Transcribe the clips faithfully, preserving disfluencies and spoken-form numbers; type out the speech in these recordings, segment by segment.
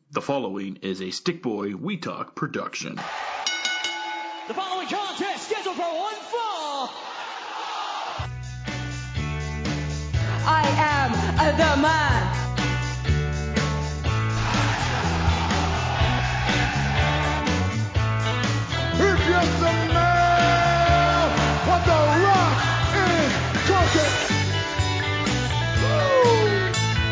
The following is a Stick Boy We Talk production. The following contest scheduled for one fall. I am the man. If you're the man, what the rock is cooking. Woo!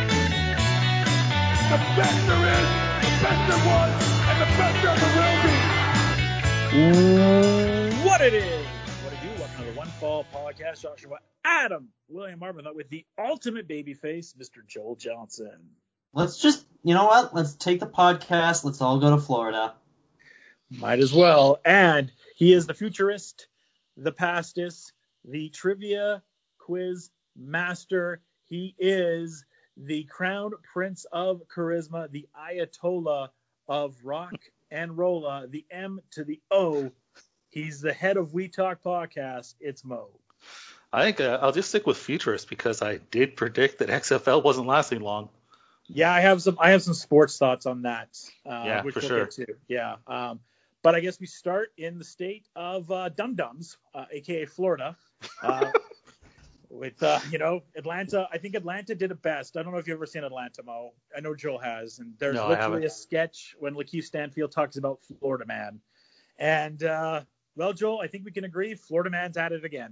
The best there is, the best there was, and the best there ever will be. What it is, what it do, welcome to the One Fall Podcast. Joshua Adam, William Arbuthnot with the ultimate babyface, Mister Joel Johnson. Let's just, you know what? Let's take the podcast. Let's all go to Florida. Might as well. And he is the futurist, the pastist, the trivia quiz master. He is the crown prince of charisma, the Ayatollah of rock and rolla, the M to the O. He's the head of We Talk Podcast. It's Mo. I think uh, I'll just stick with futurist because I did predict that X F L wasn't lasting long. Yeah, I have some. I have some sports thoughts on that. Uh, yeah, which for we'll sure. Get to. Yeah, um, but I guess we start in the state of uh, Dum Dums, uh, aka Florida. Uh, with uh, you know Atlanta. I think Atlanta did it best. I don't know if you've ever seen Atlanta, Mo. I know Joel has, and there's No, I literally haven't. a sketch when Lakeith Stanfield talks about Florida Man, and uh, well, Joel, I think we can agree Florida Man's at it again.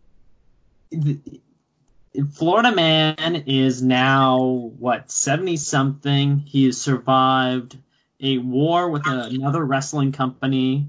Florida Man is now, what, seventy-something. He has survived a war with another wrestling company.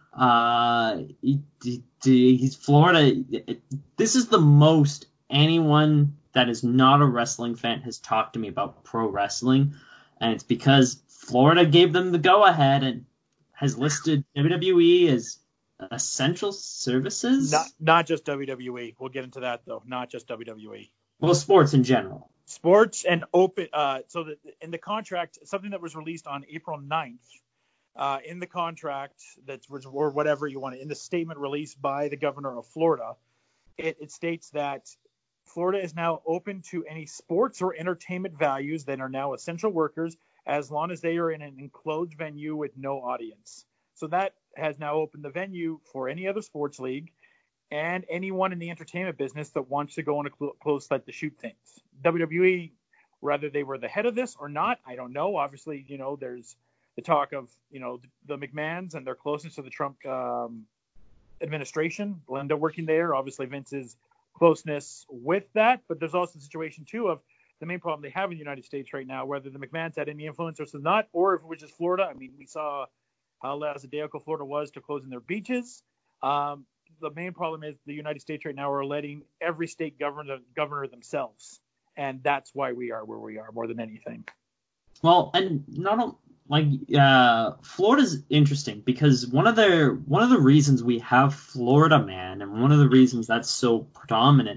Uh, he, he- he's Florida. This is the most anyone that is not a wrestling fan has talked to me about pro wrestling. And it's because Florida gave them the go-ahead and has listed W W E as essential services. Not not just W W E. We'll get into that though. Not just W W E. Well, sports in general. Sports and open. Uh, so that in the contract, something that was released on April ninth, uh, in the contract that's or whatever you want, in the statement released by the governor of Florida, it, it states that Florida is now open to any sports or entertainment values that are now essential workers, as long as they are in an enclosed venue with no audience. So that has now opened the venue for any other sports league and anyone in the entertainment business that wants to go on a cl- closed site to shoot things. W W E, whether they were the head of this or not, I don't know. Obviously, you know, there's the talk of, you know, the McMahons and their closeness to the Trump um, administration, Linda working there. Obviously, Vince's closeness with that. But there's also the situation, too, of the main problem they have in the United States right now, whether the McMahons had any influence or not, or if it was just Florida. I mean, we saw how lackadaisical Florida was to closing their beaches. Um, the main problem is the United States right now are letting every state governor governor themselves, and that's why we are where we are more than anything. Well, and not a- like uh, Florida's interesting because one of the one of the reasons we have Florida Man, and one of the reasons that's so predominant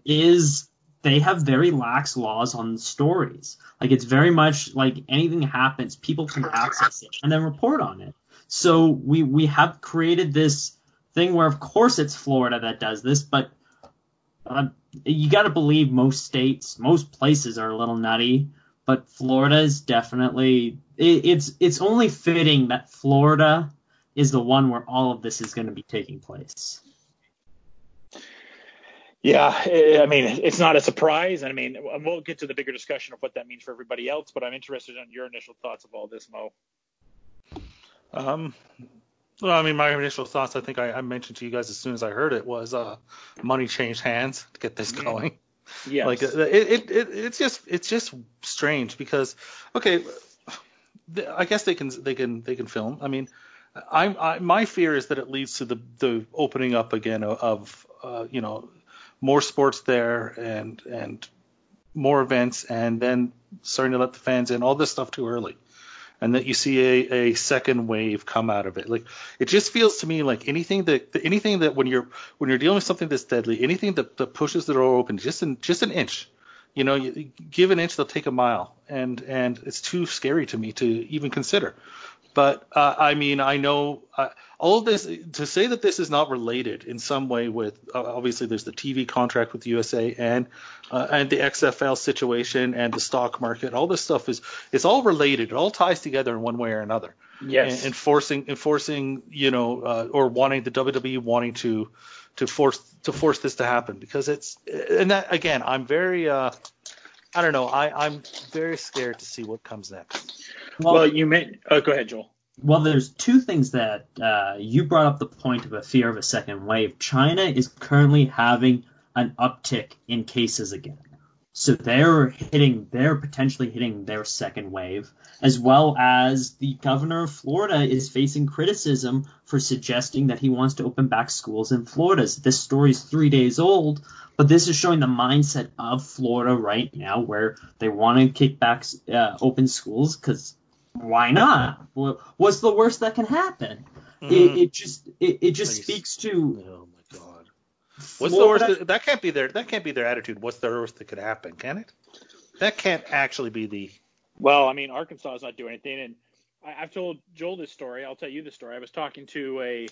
is they have very lax laws on stories. Like it's very much like anything happens, people can access it and then report on it. So we we have created this thing where, of course, it's Florida that does this, but uh, you got to believe most states, most places are a little nutty, but Florida is definitely it, it's it's only fitting that Florida is the one where all of this is going to be taking place. Yeah, I mean, it's not a surprise. I mean, we'll get to the bigger discussion of what that means for everybody else, but I'm interested in your initial thoughts of all this, Mo. Um, well, I mean, my initial thoughts, I think I, I mentioned to you guys as soon as I heard it, was uh, money changed hands to get this going. Yes. Like it, it, it, it's just it's just strange because, okay, th- I guess they can they can they can film. I mean, I, I my fear is that it leads to the the opening up again of, of uh, you know, more sports there and and more events, and then starting to let the fans in, all this stuff too early. And that you see a, a second wave come out of it. Like it just feels to me like anything that anything that when you're when you're dealing with something that's deadly, anything that, that pushes the door open just an just an inch, you know, you give an inch, they'll take a mile, and and it's too scary to me to even consider. But uh, I mean, I know uh, all of this to say that this is not related in some way with uh, obviously there's the T V contract with U S A and uh, and the X F L situation and the stock market. All this stuff is it's all related. It all ties together in one way or another. Yes. And enforcing enforcing you know uh, or wanting the W W E wanting to to force to force this to happen because it's and that again I'm very uh, I don't know I I'm very scared to see what comes next. Well, well you may. Oh, go ahead, Joel. Well, there's two things that uh, you brought up the point of a fear of a second wave. China is currently having an uptick in cases again. So they're hitting, they're potentially hitting their second wave, as well as the governor of Florida is facing criticism for suggesting that he wants to open back schools in Florida. This story is three days old, but this is showing the mindset of Florida right now, where they want to kick back uh, open schools because why not? What's the worst that can happen? Mm-hmm. It, it just it, it just nice. speaks to. Oh my God. What's Florida? the worst? That, that can't be their that can't be their attitude. What's the worst that could happen? Can it? That can't actually be the. Well, I mean, Arkansas is not doing anything, and I, I've told Joel this story. I'll tell you the story. I was talking to a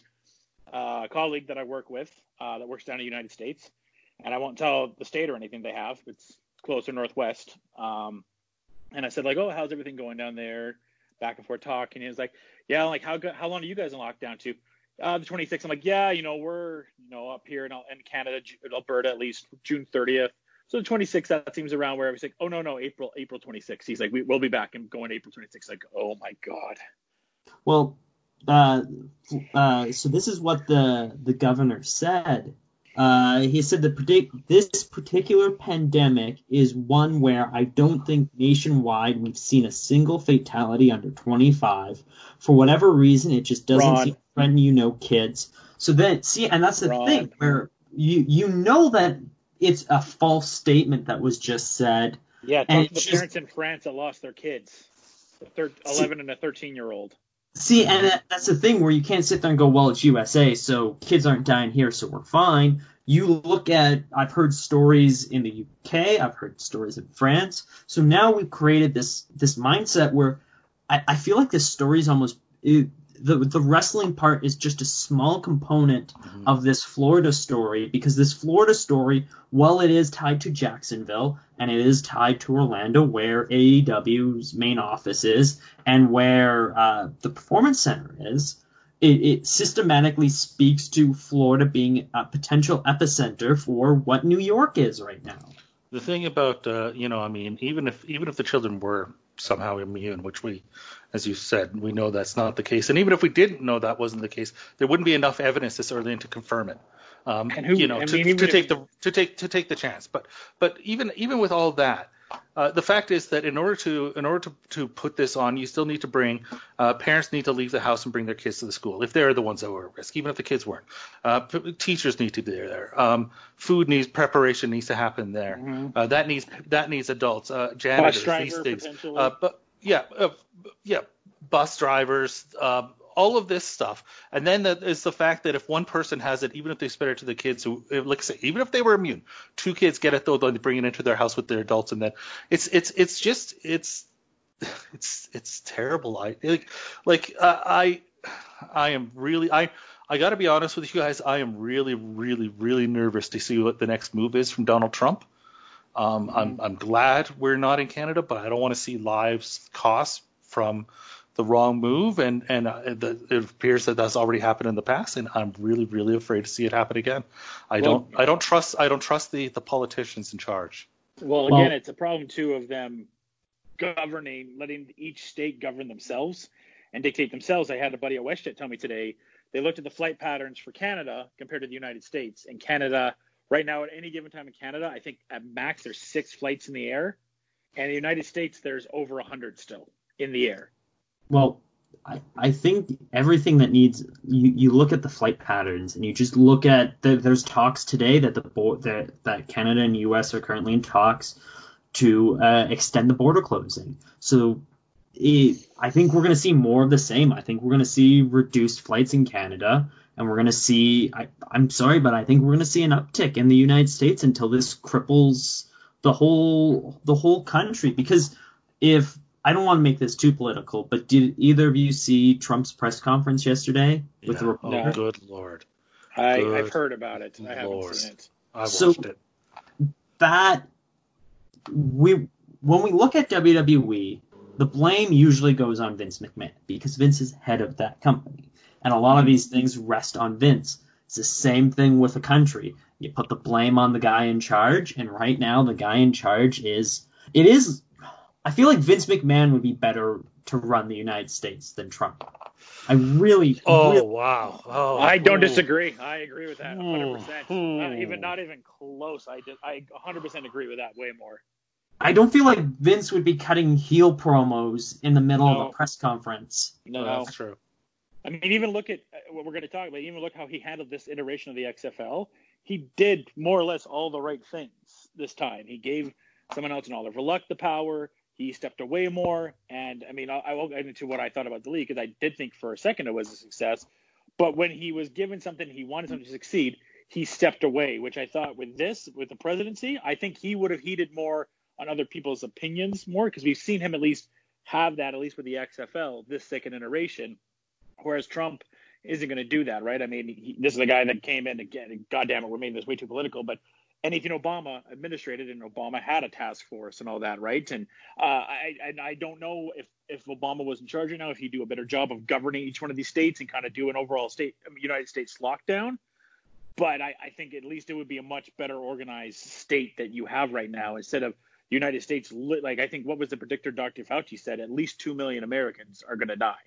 uh, colleague that I work with uh, that works down in the United States, and I won't tell the state or anything they have. It's closer northwest. Um, and I said like, oh, how's everything going down there? Back and forth talking. He was like, yeah, like how how long are you guys in lockdown to? Uh, the twenty-sixth. I'm like, yeah, you know, we're you know up here in, in Canada, Alberta, at least June thirtieth. So the twenty-sixth, that seems around where I was like, oh no, no, April, April twenty-sixth. He's like, we, we'll be back and going April twenty-sixth. Like, oh my God. Well, uh, uh, so this is what the the governor said. Uh, he said that predict this particular pandemic is one where I don't think nationwide we've seen a single fatality under twenty-five. For whatever reason, it just doesn't Ron. seem to threaten you know kids. So then, see, and that's the Ron. thing where you you know that it's a false statement that was just said. Yeah, talk to the just, parents in France that lost their kids, a thir- eleven see, and a thirteen-year-old. See, and that, that's the thing where you can't sit there and go, well, it's U S A, so kids aren't dying here, so we're fine. You look at, I've heard stories in the U K, I've heard stories in France. So now we've created this this mindset where I, I feel like this story is almost, it, the the wrestling part is just a small component mm-hmm. of this Florida story, because this Florida story, while it is tied to Jacksonville and it is tied to Orlando, where A E W's main office is and where uh, the Performance Center is, it, it systematically speaks to Florida being a potential epicenter for what New York is right now. The thing about, uh, you know, I mean, even if even if the children were somehow immune, which we, as you said, we know that's not the case. And even if we didn't know that wasn't the case, there wouldn't be enough evidence this early in to confirm it. Um, and who, you know, I to, mean, to take the to take to take the chance. But but even even with all that, uh, the fact is that in order to in order to, to put this on, you still need to bring uh, parents need to leave the house and bring their kids to the school if they're the ones that were at risk, even if the kids weren't. Uh, p- teachers need to be there. Um, food needs preparation needs to happen there. Mm-hmm. Uh, that needs that needs adults, uh, janitors, bus driver, these things. Uh, but yeah, uh, yeah, bus drivers. Uh, all of this stuff. And then that is the fact that if one person has it, even if they spread it to the kids who, like I say, even if they were immune, two kids get it though, they bring it into their house with their adults, and then it's it's it's just it's it's it's terrible. I like like uh, I I am really I I got to be honest with you guys. I am really really really nervous to see what the next move is from Donald Trump. Um, mm-hmm. I'm I'm glad we're not in Canada, but I don't want to see lives cost from the wrong move, and and uh, the, it appears that that's already happened in the past, and I'm really really afraid to see it happen again. I well, don't I don't trust I don't trust the, the politicians in charge. Well, again, well, it's a problem too of them governing, letting each state govern themselves and dictate themselves. I had a buddy at WestJet tell me today they looked at the flight patterns for Canada compared to the United States, and Canada right now at any given time in Canada, I think at max there's six flights in the air, and in the United States there's over a hundred still in the air. Well, I, I think everything that needs you, you look at the flight patterns and you just look at the, there's talks today that the that that Canada and U S are currently in talks to uh, extend the border closing. So it, I think we're going to see more of the same. I think we're going to see reduced flights in Canada, and we're going to see. I, I'm sorry, but I think we're going to see an uptick in the United States until this cripples the whole the whole country. Because if I don't want to make this too political, but did either of you see Trump's press conference yesterday with Yeah. the reporter? Oh, good Lord. I, Good I've heard about it. I haven't Lord. seen it. I So- watched it. That we when we look at W W E, the blame usually goes on Vince McMahon because Vince is head of that company, and a lot of these things rest on Vince. It's the same thing with a country. You put the blame on the guy in charge, and right now the guy in charge is it is. I feel like Vince McMahon would be better to run the United States than Trump. I really, Oh, really wow. Oh, I don't ooh. disagree. I agree with that one hundred percent. Ooh. Not even not even close. I did, I one hundred percent agree with that way more. I don't feel like Vince would be cutting heel promos in the middle No. of a press conference. No, Well, that's true. I mean, even look at uh, what we're going to talk about. Even look how he handled this iteration of the X F L. He did more or less all the right things this time. He gave someone else an Oliver Luck the power. He stepped away more. And, I mean, I, I won't get into what I thought about the league because I did think for a second it was a success. But when he was given something, he wanted something to succeed, he stepped away, which I thought with this, with the presidency, I think he would have heeded more on other people's opinions more because we've seen him at least have that, at least with the X F L, this second iteration. Whereas Trump isn't going to do that, right? I mean, he, this is a guy that came in again. God damn it, we're making this way too political. But anything Obama administrated, and Obama had a task force and all that, right? And uh, I, I I don't know if if Obama was in charge right now, if he'd do a better job of governing each one of these states and kind of do an overall state United States lockdown. But I, I think at least it would be a much better organized state that you have right now instead of the United States. Like I think what was the predictor Doctor Fauci said? At least two million Americans are going to die.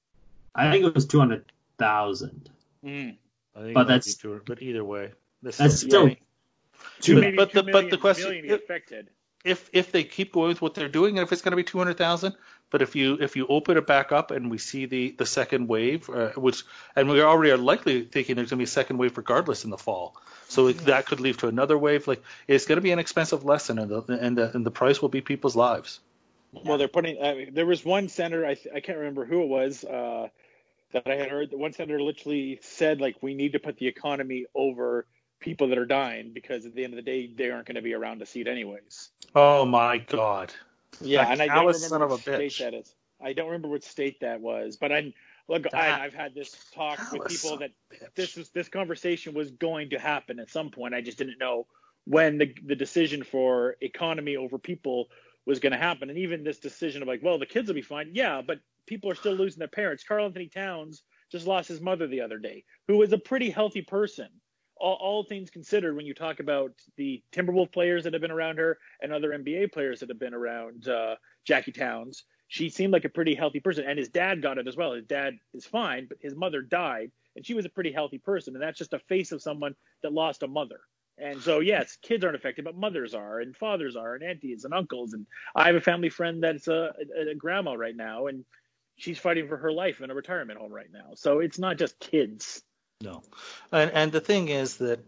I think it was two hundred thousand. Mm. I think But it might that's- be true, but either way, this That's is still Two, But- maybe but two the- but million- the question- million if- affected. if if they keep going with what they're doing, and if it's going to be two hundred thousand, but if you if you open it back up and we see the the second wave, uh, which and we already are likely thinking there's going to be a second wave regardless in the fall, so it, that could lead to another wave. Like it's going to be an expensive lesson, and the and the, and the price will be people's lives. Well, they're putting. I mean, there was one senator. I th- I can't remember who it was. Uh, that I had heard. One senator literally said like we need to put the economy over people that are dying because at the end of the day they aren't going to be around to see it anyways. Oh my God! Yeah, That and I don't callous remember son of what a state bitch. that is. I don't remember what state that was, but I look. That I, I've had this talk with callous people son that of a bitch. this was this conversation was going to happen at some point. I just didn't know when the the decision for economy over people was going to happen, and even this decision of like, well, the kids will be fine. Yeah, but people are still losing their parents. Karl Anthony Towns just lost his mother the other day, who was a pretty healthy person. All, all things considered, when you talk about the Timberwolves players that have been around her and other N B A players that have been around uh, Jackie Towns, she seemed like a pretty healthy person. And his dad got it as well. His dad is fine, but his mother died, and she was a pretty healthy person. And that's just a face of someone that lost a mother. And so, yes, kids aren't affected, but mothers are, and fathers are, and aunties and uncles. And I have a family friend that's a, a, a grandma right now, and she's fighting for her life in a retirement home right now. So it's not just kids. No, and and the thing is that,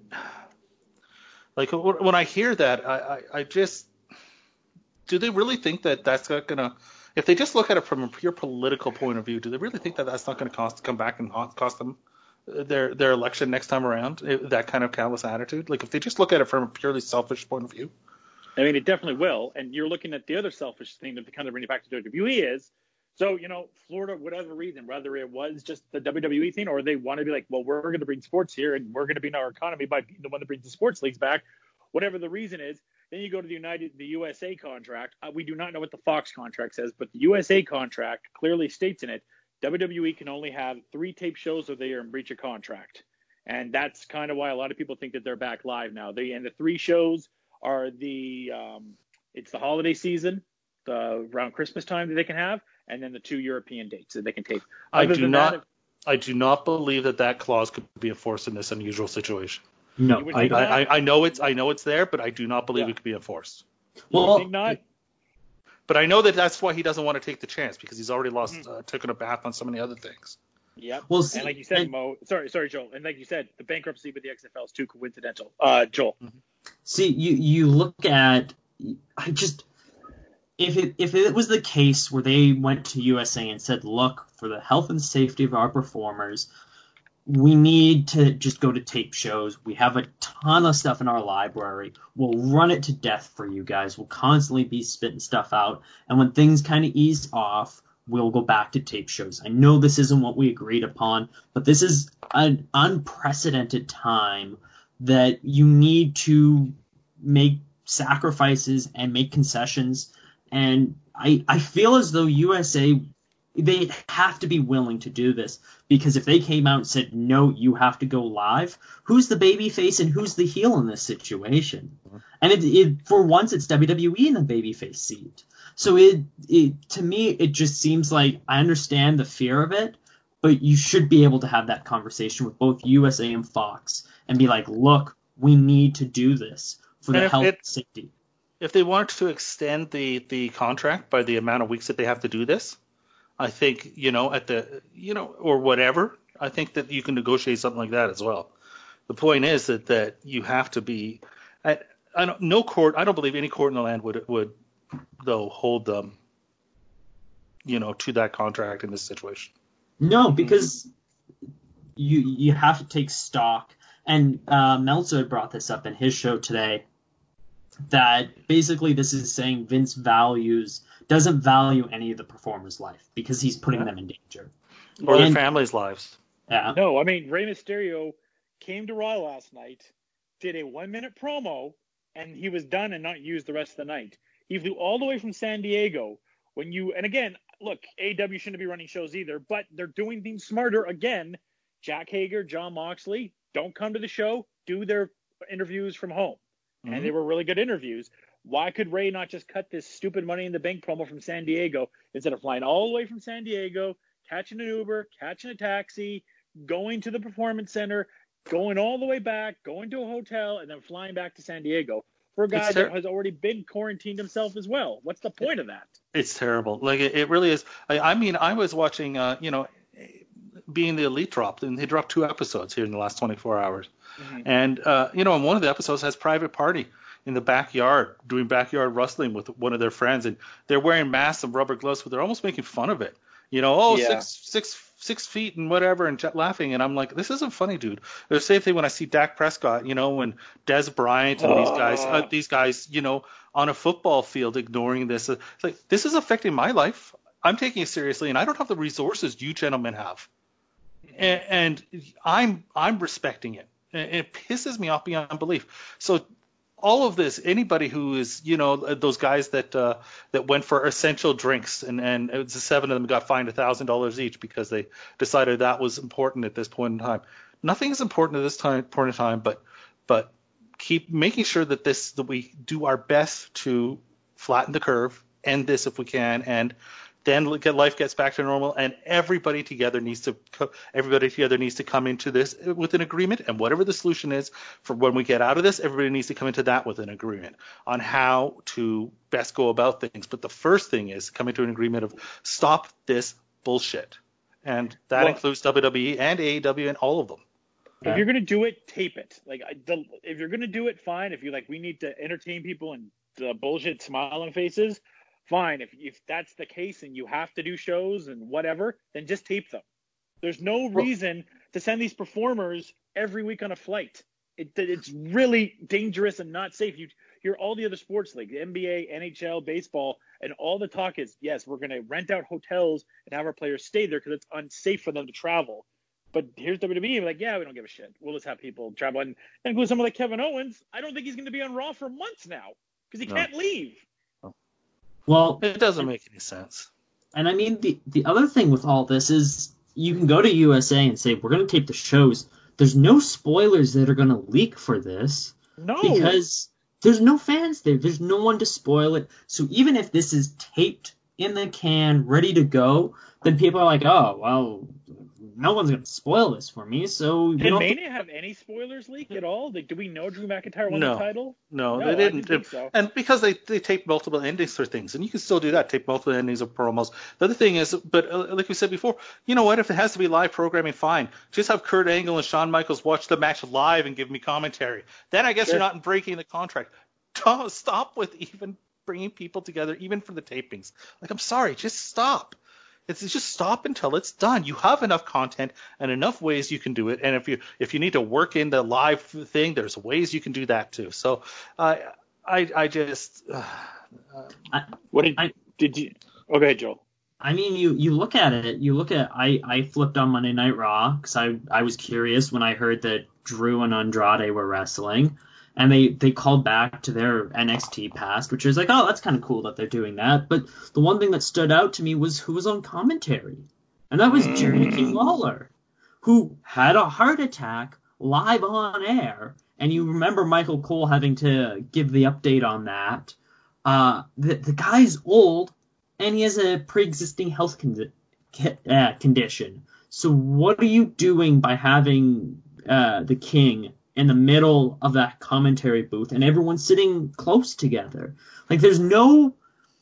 like when I hear that, I, I, I just do they really think that that's not gonna? If they just look at it from a pure political point of view, do they really think that that's not going to cost come back and cost them their their election next time around? That kind of callous attitude. Like if they just look at it from a purely selfish point of view. I mean, it definitely will. And you're looking at the other selfish thing that kind of bring it back to W W E is. So, you know, Florida, whatever reason, whether it was just the W W E thing or they want to be like, well, we're going to bring sports here and we're going to be in our economy by being the one that brings the sports leagues back, whatever the reason is, then you go to the United, the U S A contract. Uh, we do not know what the Fox contract says, but the U S A contract clearly states in it, W W E can only have three tape shows or they are in breach of contract. And that's kind of why a lot of people think that they're back live now. They, and the three shows are the, um, it's the holiday season, the around Christmas time that they can have, and then the two European dates that they can take. I Other do than not. that, I do not believe that that clause could be enforced in this unusual situation. No, You would I, think I, not? I, I know it's I know it's there, but I do not believe Yeah. it could be enforced. you well, think not? But I know that that's why he doesn't want to take the chance because he's already lost, Mm-hmm. uh, taken a bath on so many other things. Yep. Well, see, and like you said, and- Mo, sorry, sorry, Joel. And like you said, the bankruptcy with the X F L is too coincidental. Uh, Joel. see, you you look at, I just, if it if it was the case where they went to U S A and said, look, for the health and safety of our performers, we need to just go to tape shows. We have a ton of stuff in our library. We'll run it to death for you guys. We'll constantly be spitting stuff out. And when things kind of ease off, we'll go back to tape shows. I know this isn't what we agreed upon, but this is an unprecedented time that you need to make sacrifices and make concessions. And I, I feel as though U S A, they have to be willing to do this, because if they came out and said, no, you have to go live, who's the baby face and who's the heel in this situation? And it, it for once, it's W W E in the babyface seat. So it, it to me, it just seems like I understand the fear of it, but you should be able to have that conversation with both U S A and Fox and be like, look, we need to do this for the health and safety. If they wanted to extend the, the contract by the amount of weeks that they have to do this, I think, you know, at the, you know, or whatever, I think that you can negotiate something like that as well. The point is that, that you have to be, I, I don't, no court, I don't believe any court in the land would, would, though, hold them, you know, to that contract in this situation. No, because you, you have to take stock. And uh, Meltzer brought this up in his show today, that basically this is saying Vince values doesn't value any of the performers' life because he's putting yeah. them in danger. Or and, their families' lives. Yeah. No, I mean, Rey Mysterio came to Raw last night, did a one-minute promo, and he was done and not used the rest of the night. He flew all the way from San Diego. When you And again, look, A E W shouldn't be running shows either, but they're doing things smarter again. Jack Hager, Jon Moxley, don't come to the show, do their interviews from home. Mm-hmm. And they were really good interviews. Why could Ray not just cut this stupid Money in the Bank promo from San Diego instead of flying all the way from San Diego, catching an Uber, catching a taxi, going to the Performance Center, going all the way back, going to a hotel, and then flying back to San Diego for a guy ter- that has already been quarantined himself as well? What's the point of that? It's terrible. Like, it, it really is. I, I mean, I was watching, uh, you know, being the Elite dropped, and they dropped two episodes here in the last twenty-four hours. Mm-hmm. And, uh, you know, and one of the episodes has Private Party in the backyard doing backyard wrestling with one of their friends, and they're wearing masks and rubber gloves, but they're almost making fun of it. You know, oh, yeah. six, six, six feet and whatever, and laughing. And I'm like, this isn't funny, dude. The same thing when I see Dak Prescott, you know, and Des Bryant and oh. these guys, uh, these guys, you know, on a football field ignoring this. It's like, this is affecting my life. I'm taking it seriously, and I don't have the resources you gentlemen have. And, and I'm, I'm respecting it. And it pisses me off beyond belief. So all of this, anybody who is, you know, those guys that uh, that went for essential drinks, and, and it was the seven of them got fined one thousand dollars each because they decided that was important at this point in time. Nothing is important at this time, point in time, but but keep making sure that this that we do our best to flatten the curve, end this if we can, and then life gets back to normal, and everybody together needs to everybody together needs to come into this with an agreement, and whatever the solution is for when we get out of this, everybody needs to come into that with an agreement on how to best go about things. But the first thing is come into an agreement of stop this bullshit, and that well, includes W W E and A E W and all of them. If you're gonna do it, tape it. Like the, if you're gonna do it, fine. If you like, we need to entertain people and the bullshit smiling faces. Fine, if if that's the case and you have to do shows and whatever, then just tape them. There's no reason to send these performers every week on a flight. It, it's really dangerous and not safe. You hear all the other sports leagues, the N B A, N H L, baseball, and all the talk is, yes, we're going to rent out hotels and have our players stay there because it's unsafe for them to travel. But here's W W E, like, yeah, we don't give a shit. We'll just have people travel. And include someone like Kevin Owens. I don't think he's going to be on Raw for months now because he no. can't leave. Well, it doesn't make any sense. And I mean, the, the other thing with all this is you can go to U S A and say, we're going to tape the shows. There's no spoilers that are going to leak for this. No. Because there's no fans there. There's no one to spoil it. So even if this is taped in the can, ready to go, then people are like, oh, well, no one's going to spoil this for me. So Did Mania have any spoilers leak at all? Like, do we know Drew McIntyre won no. the title? No, no, they didn't. didn't think so. And because they, they taped multiple endings for things, and you can still do that, tape multiple endings of promos. The other thing is, but uh, like we said before, you know what? If it has to be live programming, fine. Just have Kurt Angle and Shawn Michaels watch the match live and give me commentary. Then I guess sure. you're not breaking the contract. Don't stop with even bringing people together, even for the tapings. Like, I'm sorry, just stop. It's just stop until it's done. You have enough content and enough ways you can do it. And if you if you need to work in the live thing, there's ways you can do that too. So uh, I I just uh, I, What did I, did you? Okay, Joel. I mean, you, you look at it, you look at, I, I flipped on Monday Night Raw because I, I was curious when I heard that Drew and Andrade were wrestling, and they, they called back to their N X T past, which was like, oh, that's kind of cool that they're doing that. But the one thing that stood out to me was who was on commentary, and that was Jerry King Lawler, who had a heart attack live on air, and you remember Michael Cole having to give the update on that. Uh, the, the guy's old, and he has a pre-existing health con- uh, condition. So what are you doing by having uh, the King in the middle of that commentary booth and everyone sitting close together? Like, there's no...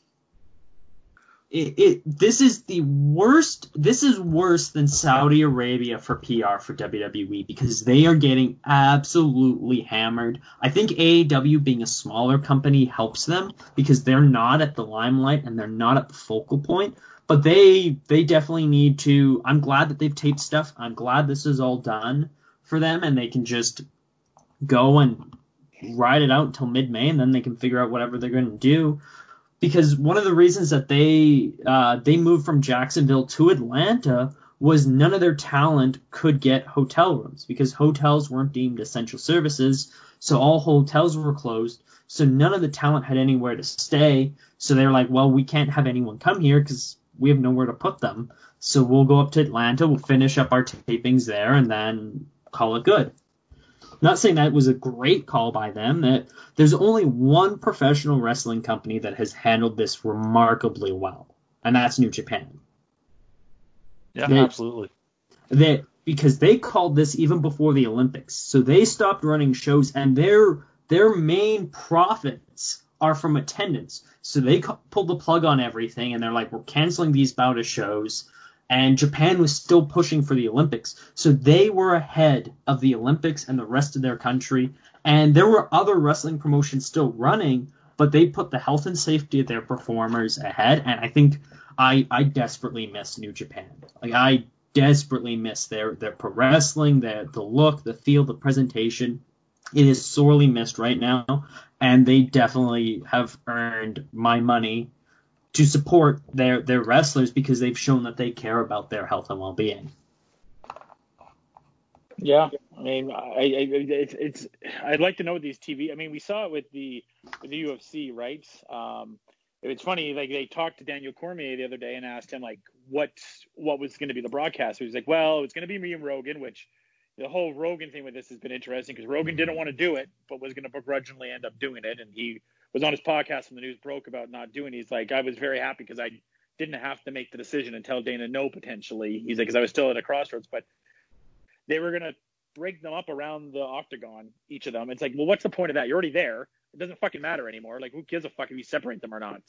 It, it this is the worst. This is worse than Saudi Arabia for P R for W W E because they are getting absolutely hammered. I think A E W being a smaller company helps them because they're not at the limelight and they're not at the focal point. But they they definitely need to. I'm glad that they've taped stuff. I'm glad this is all done for them and they can just go and ride it out until mid-May and then they can figure out whatever they're going to do. Because one of the reasons that they uh, they moved from Jacksonville to Atlanta was none of their talent could get hotel rooms because hotels weren't deemed essential services, so all hotels were closed. So none of the talent had anywhere to stay. So they're like, well, we can't have anyone come here because we have nowhere to put them. So we'll go up to Atlanta, we'll finish up our tapings there, and then call it good. Not saying that was a great call by them. That there's only one professional wrestling company that has handled this remarkably well, and that's New Japan. yeah, they, absolutely. They, because they called this even before the Olympics, so they stopped running shows, and their their main profits are from attendance. So they cu- pulled the plug on everything, and they're like, we're canceling these bout of shows. And Japan was still pushing for the Olympics. So they were ahead of the Olympics and the rest of their country. And there were other wrestling promotions still running, but they put the health and safety of their performers ahead. And I think I, I desperately miss New Japan. Like I desperately miss their, their pro wrestling, their, the look, the feel, the presentation. It is sorely missed right now. And they definitely have earned my money to support their, their wrestlers because they've shown that they care about their health and well-being. Yeah, I mean, I, I it's, it's I'd like to know what these T V. I mean, we saw it with the with the U F C, right? Um, it's funny, like they talked to Daniel Cormier the other day and asked him like what what was going to be the broadcast. He was like, well, it's going to be me and Rogan, which the whole Rogan thing with this has been interesting because Rogan didn't want to do it, but was going to begrudgingly end up doing it, and he was on his podcast when the news broke about not doing it. He's like, I was very happy because I didn't have to make the decision and tell Dana no, potentially. He's like, because I was still at a crossroads, but they were going to break them up around the octagon, each of them. It's like, well, what's the point of that? You're already there. It doesn't fucking matter anymore. Like, who gives a fuck if you separate them or not?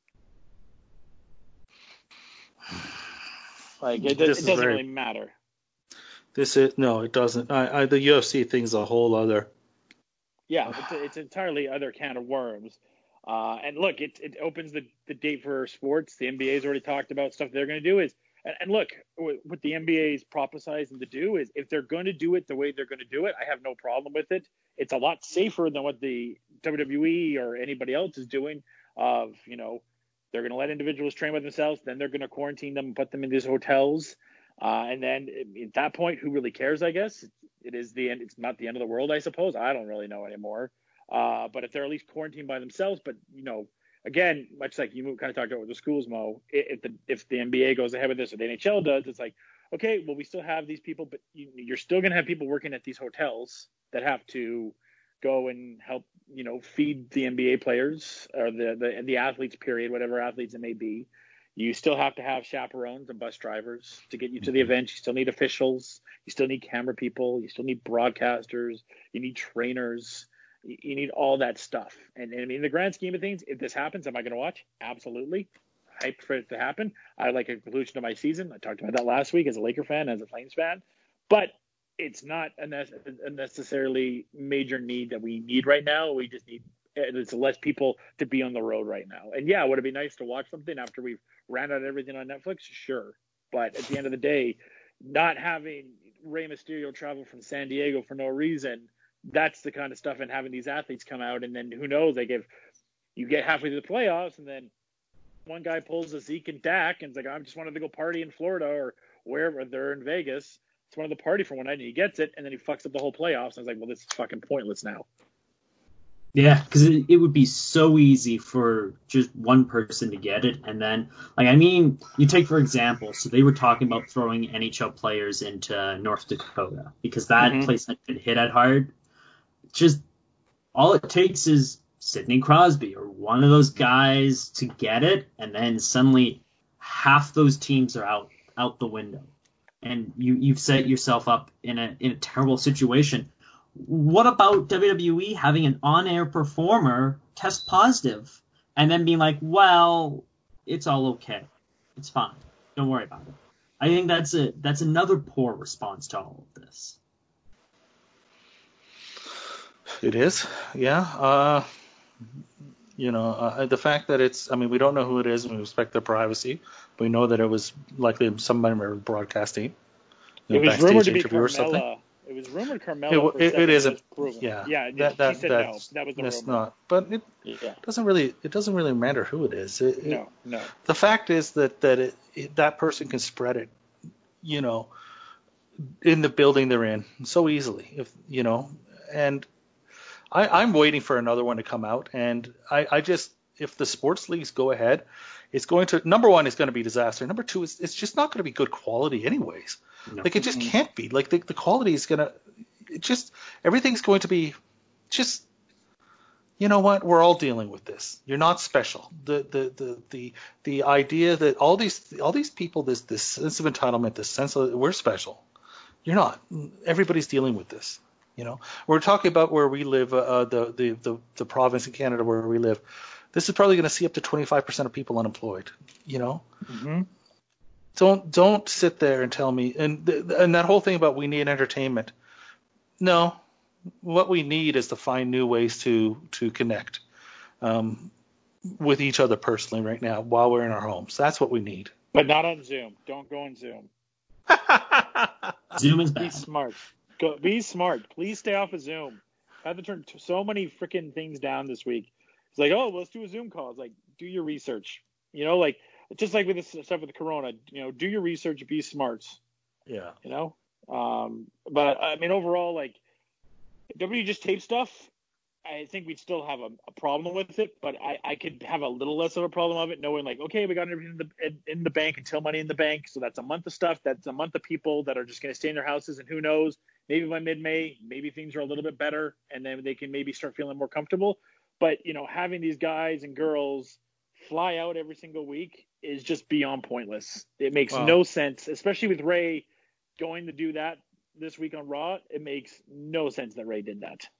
Like, it, it doesn't very, really matter. This is, no, it doesn't. I, I, the U F C thing's a whole other... Yeah, it's, a, it's entirely other can of worms. Uh, and look, it it opens the, the date for sports. The N B A's already talked about stuff they're going to do. Is and, and look, what the N B A's prophesizing to do is if they're going to do it the way they're going to do it, I have no problem with it. It's a lot safer than what the W W E or anybody else is doing. Of, you know, they're going to let individuals train by themselves, then they're going to quarantine them and put them in these hotels. Uh, and then at that point, who really cares, I guess? It is the end. It's not the end of the world, I suppose. I don't really know anymore. Uh, but if they're at least quarantined by themselves, but, you know, again, much like you kind of talked about with the schools, Mo, if the, if the N B A goes ahead with this or the N H L does, it's like, okay, well, we still have these people, but you, you're still going to have people working at these hotels that have to go and help, you know, feed the N B A players or the, the, the athletes, period, whatever athletes it may be. You still have to have chaperones and bus drivers to get you to the event. You still need officials. You still need camera people. You still need broadcasters. You need trainers. You need all that stuff. And, and I mean, in the grand scheme of things, if this happens, am I going to watch? Absolutely. Hyped for it to happen. I like a conclusion to my season. I talked about that last week as a Laker fan, as a Flames fan. But it's not a, ne- a necessarily major need that we need right now. We just need it's less people to be on the road right now. And yeah, would it be nice to watch something after we've ran out everything on Netflix, sure. But at the end of the day, not having Rey Mysterio travel from San Diego for no reason, that's the kind of stuff, and having these athletes come out, and then who knows, like if you get halfway through the playoffs and then one guy pulls a Zeke and Dak and it's like, I just wanted to go party in Florida or wherever they're in Vegas. It's one of the party for one night and he gets it and then he fucks up the whole playoffs. And I was like, well, this is fucking pointless now. Yeah, because it, it would be so easy for just one person to get it. And then, like, I mean, you take, for example, so they were talking about throwing N H L players into North Dakota because that mm-hmm. place had been hit at hard. Just all it takes is Sidney Crosby or one of those guys to get it, and then suddenly half those teams are out out the window, and you you've set yourself up in a in a terrible situation. What about W W E having an on-air performer test positive and then being like, well, it's all okay, it's fine, don't worry about it? I think that's a that's another poor response to all of this. It is, yeah. Uh, you know, uh, the fact that it's, I mean, we don't know who it is and we respect their privacy. But we know that it was likely somebody broadcasting. You know, it was rumored to be Carmella. It was rumored Carmella. It, it, it isn't. Yeah, yeah. That, that, she said that, no. That was the that's rumor. not. But it yeah. doesn't really. It doesn't really matter who it is. It, no, it, no. The fact is that that it, it, that person can spread it, you know, in the building they're in so easily. If you know, and I, I'm waiting for another one to come out, and I, I just, if the sports leagues go ahead, it's going to, number one, it's going to be disaster. Number two, it's, it's just not going to be good quality anyways. No. Like, it just can't be. Like, the, the quality is going to, it just, everything's going to be just, you know what, we're all dealing with this. You're not special. The the the the, the idea that all these all these people, this this sense of entitlement, this sense of we're special. You're not. Everybody's dealing with this. You know, we're talking about where we live, uh, the, the, the, the province in Canada where we live. This is probably going to see up to twenty-five percent of people unemployed, you know? Mm-hmm. Don't, don't sit there and tell me, and, th- and that whole thing about we need entertainment. No, what we need is to find new ways to, to connect, um, with each other personally right now while we're in our homes. That's what we need. But not on Zoom. Don't go on Zoom. Zoom is bad. Be smart. Go, be smart. Please stay off of Zoom. I had to turn t- so many freaking things down this week. It's like, oh, well, let's do a Zoom call. It's like, do your research. You know, like, just like with this stuff with the Corona, you know, do your research, be smart. Yeah. You know? Um, but, I mean, overall, like, if W W E just tape stuff, I think we'd still have a, a problem with it, but I, I could have a little less of a problem of it, knowing like, okay, we got everything in the in, in the bank until Money in the Bank, so that's a month of stuff. That's a month of people that are just going to stay in their houses, and who knows, maybe by mid-May, maybe things are a little bit better, and then they can maybe start feeling more comfortable. But you know, having these guys and girls fly out every single week is just beyond pointless. It makes wow. no sense, especially with Ray going to do that this week on Raw. It makes no sense that Ray did that.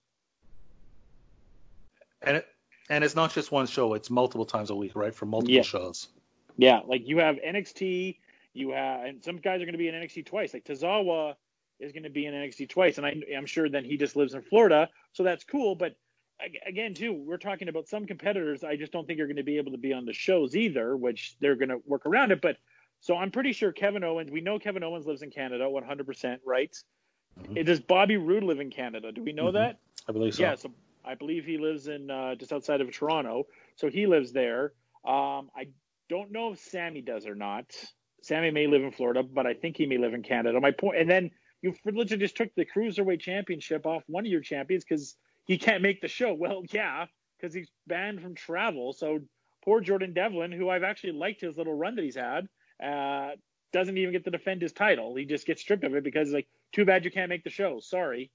And it, and it's not just one show; it's multiple times a week, right? For multiple yeah. shows. Yeah, like you have N X T, you have, and some guys are going to be in N X T twice. Like Tozawa is going to be in N X T twice, and I, I'm sure then he just lives in Florida, so that's cool. But again, too, we're talking about some competitors. I just don't think are going to be able to be on the shows either, which they're going to work around it. But so I'm pretty sure Kevin Owens. We know Kevin Owens lives in Canada, one hundred percent, right? Mm-hmm. Does Bobby Roode live in Canada? Do we know mm-hmm. that? I believe so. Yeah, so. I believe he lives in uh, just outside of Toronto, so he lives there. Um, I don't know if Sammy does or not. Sammy may live in Florida, but I think he may live in Canada. My point, and then you literally just took the Cruiserweight Championship off one of your champions because he can't make the show. Well, yeah, because he's banned from travel. So poor Jordan Devlin, who I've actually liked his little run that he's had, uh, doesn't even get to defend his title. He just gets stripped of it because, like, too bad you can't make the show. Sorry.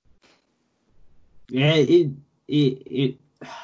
Yeah, it, it, it,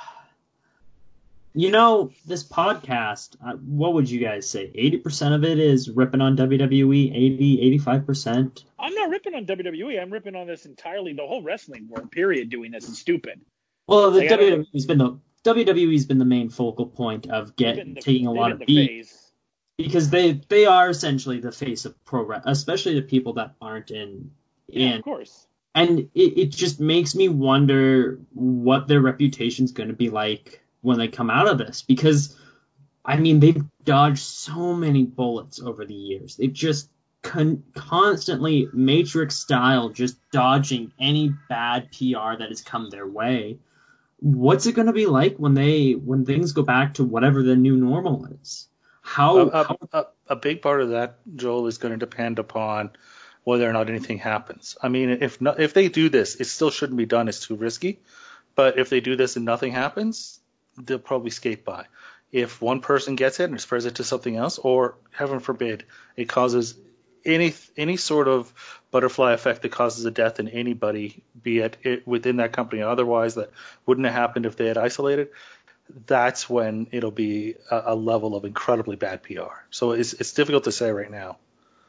you know, this podcast, uh, what would you guys say? eighty percent of it is ripping on W W E, eighty, eighty-five percent? I'm not ripping on W W E. I'm ripping on this entirely, the whole wrestling world, period, doing this is stupid. Well, the like, W W E's been the, W W E's been the main focal point of get, the, taking a lot of beat. Because they, they are essentially the face of pro wrestling, especially the people that aren't in. Yeah, in of course. And it, it just makes me wonder what their reputation's going to be like when they come out of this. Because I mean, they've dodged so many bullets over the years. They've just con- constantly Matrix style, just dodging any bad P R that has come their way. What's it going to be like when they when things go back to whatever the new normal is? How a, a, how a, a big part of that, Joel, is going to depend upon whether or not anything happens. I mean, if no, if they do this, it still shouldn't be done. It's too risky. But if they do this and nothing happens, they'll probably skate by. If one person gets it and spreads it to something else, or heaven forbid, it causes any any sort of butterfly effect that causes a death in anybody, be it, it within that company or otherwise, that wouldn't have happened if they had isolated, that's when it'll be a, a level of incredibly bad P R. So it's it's difficult to say right now.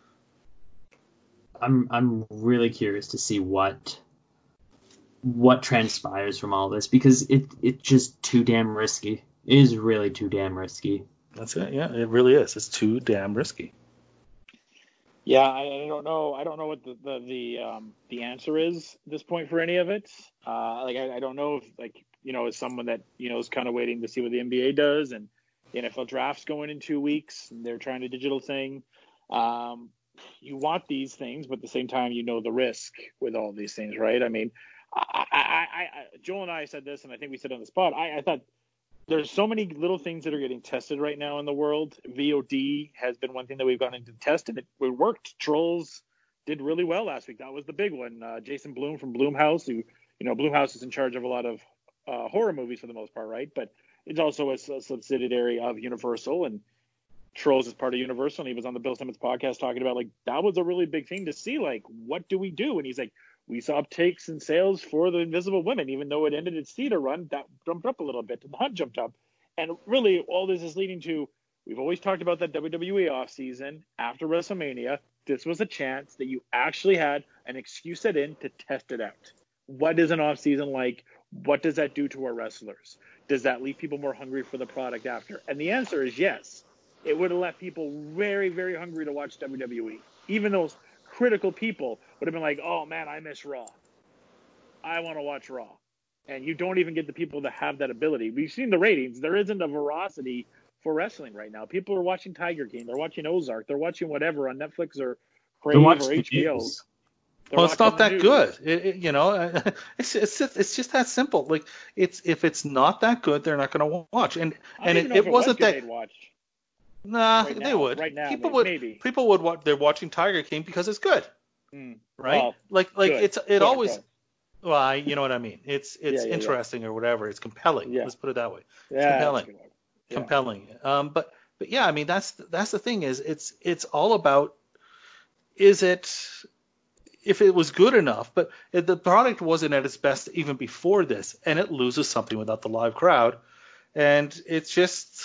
I'm I'm really curious to see what what transpires from all this, because it it's just too damn risky. It is really too damn risky. That's it. Yeah, it really is. It's too damn risky. Yeah, I, I don't know. I don't know what the the the, um, the answer is at this point for any of it. Uh, like I, I don't know if, like, you know, as someone that, you know, is kind of waiting to see what the N B A does, and the N F L draft's going in two weeks, and they're trying a digital thing. Um, you want these things, but at the same time, you know the risk with all these things, right? I mean, I, I, I, I Joel and I said this, and I think we said on the spot. I, I thought there's so many little things that are getting tested right now in the world. V O D has been one thing that we've gone into test, and it, it worked. Trolls did really well last week. That was the big one. Uh, Jason Blum from Blumhouse, who, you know, Blumhouse is in charge of a lot of uh, horror movies for the most part, right? But it's also a, a subsidiary of Universal, and Trolls is part of Universal, and he was on the Bill Simmons podcast talking about, like, that was a really big thing to see. Like, what do we do? And he's like, we saw uptakes in sales for the Invisible Women, even though it ended its theater run, that jumped up a little bit, and the hunt jumped up. And really, all this is leading to, we've always talked about that W W E offseason after WrestleMania. This was a chance that you actually had an excuse set in to test it out. What is an offseason like? What does that do to our wrestlers? Does that leave people more hungry for the product after? And the answer is yes. It would have left people very, very hungry to watch W W E. Even those critical people would have been like, oh, man, I miss Raw. I want to watch Raw. And you don't even get the people that have that ability. We've seen the ratings. There isn't a veracity for wrestling right now. People are watching Tiger King. They're watching Ozark. They're watching whatever on Netflix or Crave or H B O. They're well, it's not that news. good. It, it, you know, it's it's just, it's just that simple. Like, it's if it's not that good, they're not going to watch. And and it, it wasn't was that. They'd watch. Nah, right they now, would. Right now, people maybe, would. Maybe. People would watch. They're watching Tiger King because it's good, mm. right? Well, like like good. it's it good, always. Good. Well, I, you know what I mean. It's it's yeah, yeah, interesting yeah. or whatever. It's compelling. Yeah. Let's put it that way. It's yeah, compelling. Yeah. Compelling. Um, but but yeah, I mean that's that's the thing is it's it's all about is it if it was good enough, but if the product wasn't at its best even before this, and it loses something without the live crowd, and it's just.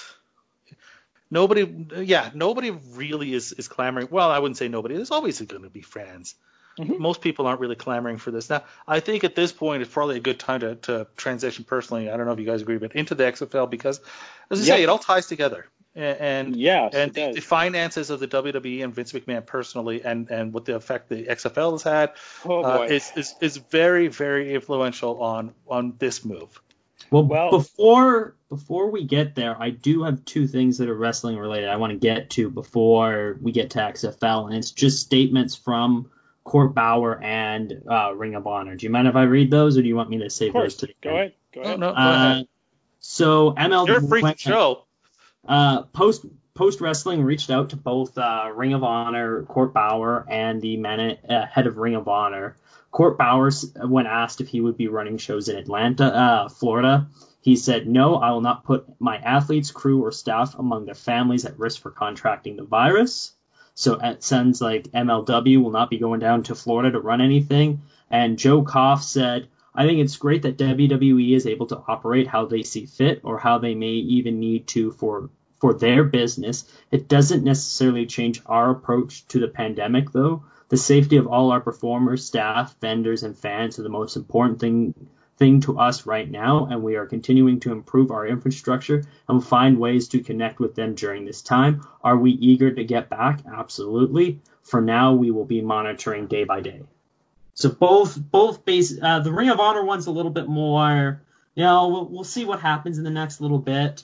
Nobody, yeah, nobody really is, is clamoring. Well, I wouldn't say nobody. There's always going to be fans. Mm-hmm. But most people aren't really clamoring for this. Now, I think at this point, it's probably a good time to, to transition personally. I don't know if you guys agree, but into the X F L because, as I yep. say, it all ties together. And and, yes, and the, the finances of the W W E and Vince McMahon personally, and, and what the effect the X F L has had, oh, uh, is, is is very, very influential on on this move. Well, well, before before we get there, I do have two things that are wrestling related I want to get to before we get to X F L, and it's just statements from Court Bauer and uh, Ring of Honor. Do you mind if I read those, or do you want me to save those to the Go end? ahead. Go ahead. No, no, go uh, ahead. So M L W You're a freak show. Uh, post Post Wrestling reached out to both uh, Ring of Honor, Court Bauer, and the man, uh, head of Ring of Honor. Court Bauer, when asked if he would be running shows in Atlanta, uh, Florida, he said, "No, I will not put my athletes, crew, or staff among their families at risk for contracting the virus." So it sounds like M L W will not be going down to Florida to run anything. And Joe Koff said, "I think it's great that W W E is able to operate how they see fit or how they may even need to for for their business. It doesn't necessarily change our approach to the pandemic, though. The safety of all our performers, staff, vendors, and fans are the most important thing thing to us right now, and we are continuing to improve our infrastructure and find ways to connect with them during this time. Are we eager to get back? Absolutely. For now, we will be monitoring day by day." So both both base uh, the Ring of Honor one's a little bit more, you know, we'll, we'll see what happens in the next little bit.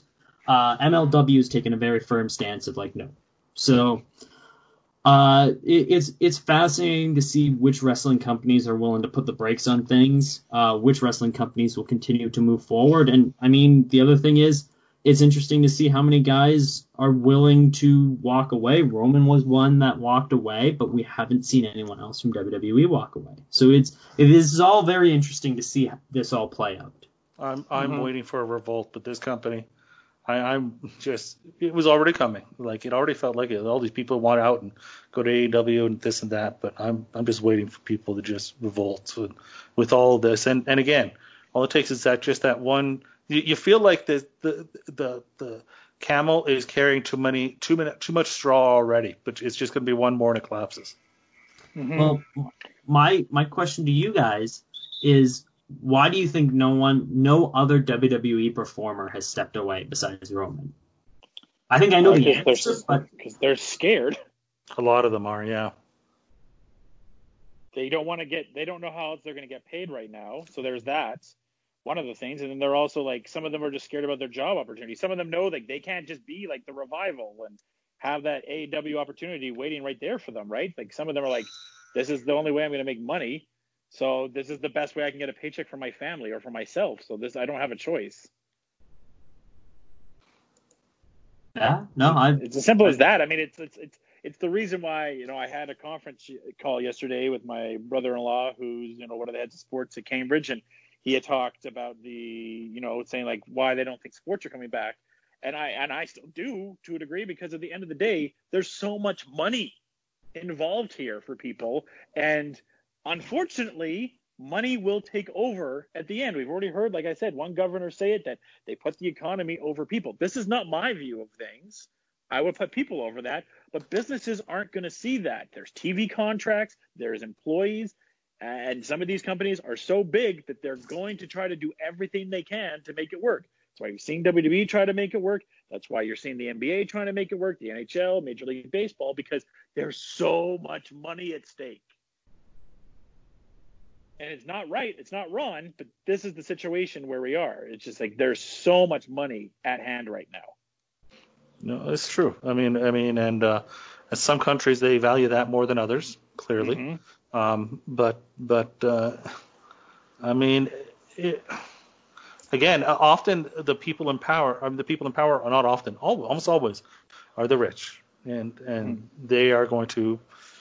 uh, M L W's taken a very firm stance of like no. So uh, it, it's it's fascinating to see which wrestling companies are willing to put the brakes on things, uh, which wrestling companies will continue to move forward. And I mean, the other thing is, it's interesting to see how many guys are willing to walk away. Roman was one that walked away, but we haven't seen anyone else from W W E walk away. So it's it is all very interesting to see this all play out. I'm I'm Mm-hmm. waiting for a revolt, but this company, I, I'm just it was already coming. Like it already felt like it. All these people want out and go to A E W and this and that, but I'm I'm just waiting for people to just revolt with, with all of this. And and again, all it takes is that just that one. You, you feel like the the the the camel is carrying too many too many too much straw already, but it's just going to be one more and it collapses. Mm-hmm. Well, my my question to you guys is, why do you think no one, no other W W E performer has stepped away besides Roman? I think I know the Because answer, they're, but 'cause they're scared. A lot of them are, yeah. They don't want to get. They don't know how else they're going to get paid right now. So there's that. One of the things, and then they're also like, some of them are just scared about their job opportunity. Some of them know like they can't just be like the Revival and have that A E W opportunity waiting right there for them, right? Like some of them are like, this is the only way I'm going to make money, so this is the best way I can get a paycheck for my family or for myself. So this, I don't have a choice. yeah, no, I It's as simple as that. I mean, it's it's it's it's the reason why, you know, I had a conference call yesterday with my brother-in-law, who's, you know, one of the heads of sports at Cambridge, and he had talked about the, you know, saying like why they don't think sports are coming back. And I and I still do to a degree, because at the end of the day, there's so much money involved here for people. And unfortunately, money will take over at the end. We've already heard, like I said, one governor say it, that they put the economy over people. This is not my view of things. I would put people over that, but businesses aren't going to see that. There's T V contracts, there's employees. And some of these companies are so big that they're going to try to do everything they can to make it work. That's why you've seen W W E try to make it work. That's why you're seeing the N B A trying to make it work, the N H L, Major League Baseball, because there's so much money at stake. And it's not right, it's not wrong, but this is the situation where we are. It's just like there's so much money at hand right now. No, it's true. I mean, I mean, and uh, in some countries they value that more than others, clearly. Mm-hmm. Um, but but uh, I mean, it, again, often the people in power, um, the people in power are not often, almost always, are the rich, and and mm-hmm. they are going to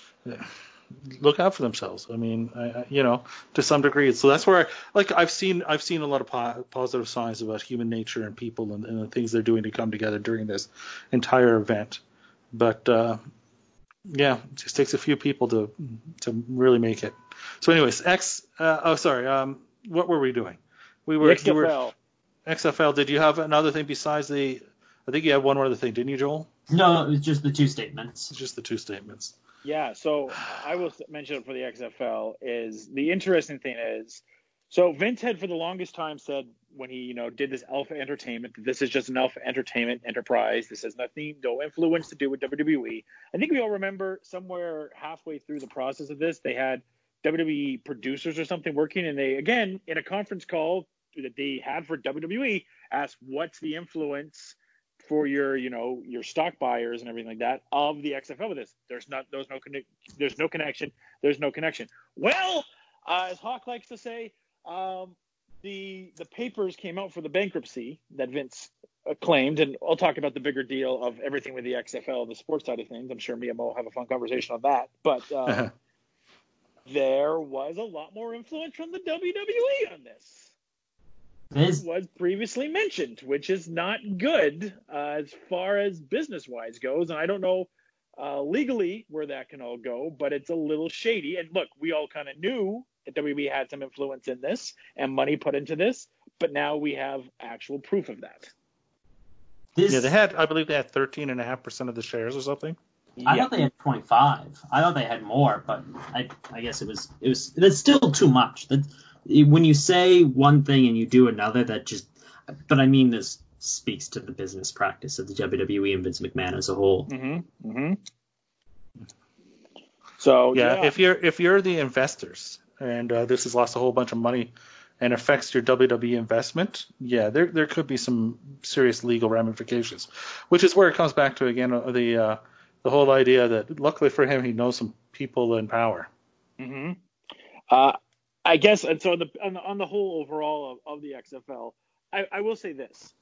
look out for themselves. I mean, I, I, you know, to some degree. So that's where, I, like, I've seen I've seen a lot of po- positive signs about human nature and people and, and the things they're doing to come together during this entire event. But uh, yeah, it just takes a few people to to really make it. So, anyways, X. Uh, oh, sorry. Um, what were we doing? We were. The X F L. You were, X F L. Did you have another thing besides the? I think you had one other thing, didn't you, Joel? No, it was just the two statements. Just the two statements. Yeah. So I will mention it for the X F L. Is the interesting thing is, so Vince had for the longest time said, when he, you know, did this Alpha Entertainment, that this is just an Alpha Entertainment enterprise. This has nothing, no influence to do with W W E. I think we all remember somewhere halfway through the process of this, they had W W E producers or something working, and they, again, in a conference call that they had for W W E, asked what's the influence for your, you know, your stock buyers and everything like that of the X F L with this. There's not, there's no, there's no connection. There's no connection. Well, uh, as Hawk likes to say, um, the the papers came out for the bankruptcy that Vince uh, claimed, and I'll talk about the bigger deal of everything with the X F L, the sports side of things. I'm sure me and Mo will have a fun conversation on that. But uh, there was a lot more influence from the W W E on this. This was previously mentioned, which is not good uh, as far as business-wise goes. And I don't know uh, legally where that can all go, but it's a little shady. And look, we all kind of knew that W W E had some influence in this and money put into this, but now we have actual proof of that. This, yeah, they had, I believe they had thirteen point five percent of the shares or something. I yeah. thought they had twenty-five. I thought they had more, but I, I guess it was, it was, that's still too much. That, when you say one thing and you do another, that just, but I mean, this speaks to the business practice of the W W E and Vince McMahon as a whole. Mm-hmm. Mm-hmm. So yeah, yeah, if you're if you're the investors, and uh, this has lost a whole bunch of money and affects your W W E investment, yeah, there there could be some serious legal ramifications. Which is where it comes back to again the uh, the whole idea that luckily for him he knows some people in power. Mm-hmm. Uh, I guess, and so the, on, the, on the whole overall of, of the X F L, I, I will say this.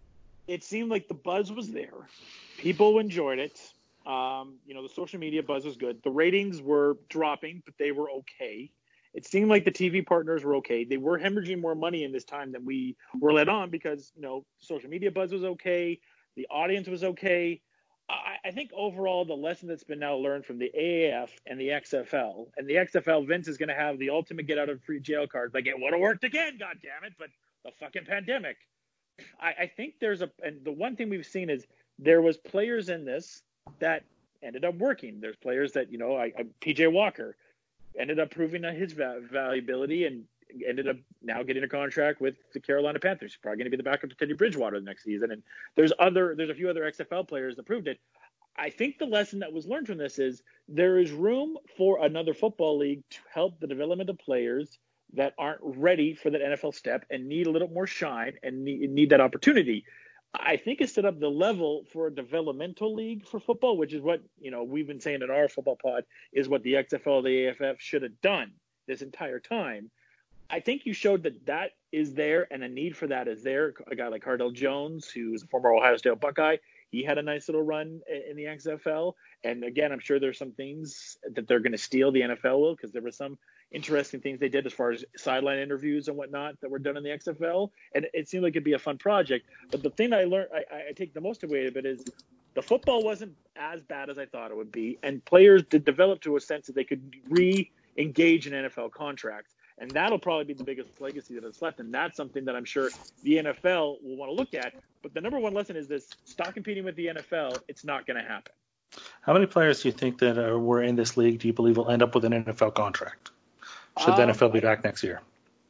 It seemed like the buzz was there. People enjoyed it. Um, you know, the social media buzz was good. The ratings were dropping, but they were okay. It seemed like the T V partners were okay. They were hemorrhaging more money in this time than we were let on because, you know, social media buzz was okay. The audience was okay. I, I think overall the lesson that's been now learned from the A A F and the X F L, and the X F L, Vince is going to have the ultimate get out of free jail card. Like, it would have worked again, goddammit, but the fucking pandemic. I, I think there's a, and the one thing we've seen is there was players in this that ended up working. There's players that, you know, I, I, P J Walker ended up proving his va- valuability and ended up now getting a contract with the Carolina Panthers. He's probably going to be the backup to Teddy Bridgewater the next season. And there's other, there's a few other X F L players that proved it. I think the lesson that was learned from this is there is room for another football league to help the development of players that aren't ready for that N F L step and need a little more shine and need, need that opportunity. I think it set up the level for a developmental league for football, which is what, you know, we've been saying in our football pod is what the X F L, the A F F should have done this entire time. I think you showed that that is there and a need for that is there. A guy like Cardell Jones, who's a former Ohio State Buckeye, he had a nice little run in the X F L. And again, I'm sure there's some things that they're going to steal the N F L will, because there were some interesting things they did as far as sideline interviews and whatnot that were done in the X F L. And it seemed like it'd be a fun project. But the thing I learned, I, I take the most away of it is the football wasn't as bad as I thought it would be. And players did develop to a sense that they could re-engage in N F L contracts. And that'll probably be the biggest legacy that is left. And that's something that I'm sure the N F L will want to look at. But the number one lesson is this: stop competing with the N F L. It's not going to happen. How many players do you think that are, were in this league do you believe will end up with an N F L contract? Should um, the N F L be back next year?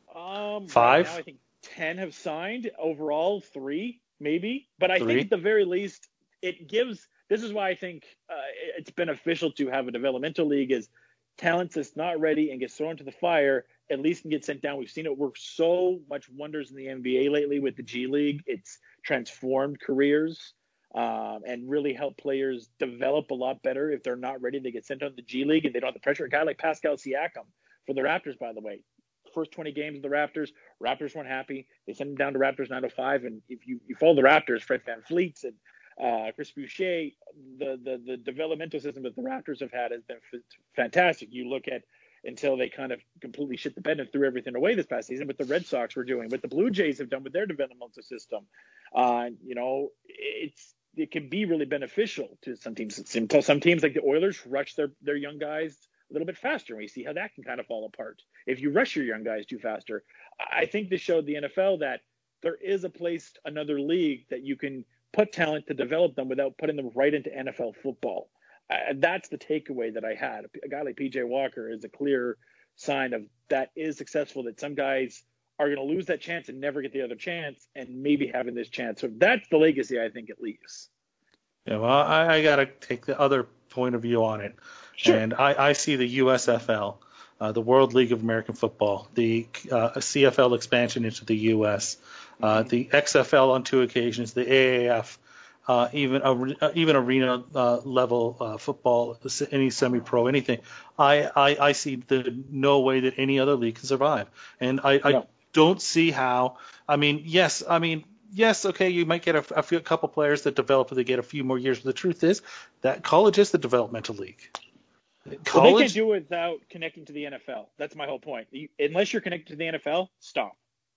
Um, Five? Right now I think ten have signed. Overall, three, maybe. But I three? think at the very least, it gives – this is why I think uh, it's beneficial to have a developmental league is talent that's not ready and gets thrown to the fire – at least can get sent down. We've seen it work so much wonders in the N B A lately with the G League. It's transformed careers um, and really helped players develop a lot better. If they're not ready, they get sent down to the G League and they don't have the pressure. A guy like Pascal Siakam for the Raptors, by the way, first twenty games of the Raptors, Raptors weren't happy. They sent him down to Raptors nine oh five. And if you, you follow the Raptors, Fred VanVleet and uh, Chris Boucher, the, the, the developmental system that the Raptors have had has been f- fantastic. You look at until they kind of completely shit the bed and threw everything away this past season, what the Red Sox were doing, what the Blue Jays have done with their developmental system. Uh, you know, it's it can be really beneficial to some teams. Some teams like the Oilers rush their, their young guys a little bit faster. We see how that can kind of fall apart if you rush your young guys too faster. I think this showed the N F L that there is a place, another league that you can put talent to develop them without putting them right into N F L football. Uh, that's the takeaway that I had. A guy like P J Walker is a clear sign of that is successful, that some guys are going to lose that chance and never get the other chance and maybe having this chance. So that's the legacy I think it leaves. Yeah, well, I, I got to take the other point of view on it. Sure. And I, I see the U S F L, uh, the World League of American Football, the uh, C F L expansion into the U S, uh, mm-hmm. the X F L on two occasions, the A A F, Uh, even a, even arena uh, level uh, football, any semi-pro, anything. I, I, I see the no way that any other league can survive, and I, I no. don't see how. I mean, yes, I mean, yes, okay, you might get a, a few a couple players that develop and they get a few more years. But the truth is that college is the developmental league. College, well, they can't do it without connecting to the N F L. That's my whole point. You, unless you're connected to the N F L, stop.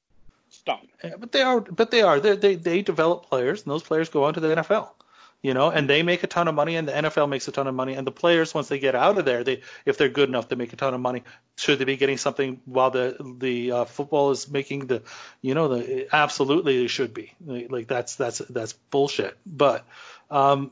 Stop. Yeah, but they are, but they are. They, they they develop players, and those players go on to the N F L, you know, and they make a ton of money, and the N F L makes a ton of money, and the players, once they get out of there, they if they're good enough, they make a ton of money. Should they be getting something while the the uh, football is making the, you know, the absolutely they should be. Like that's that's that's bullshit. But um,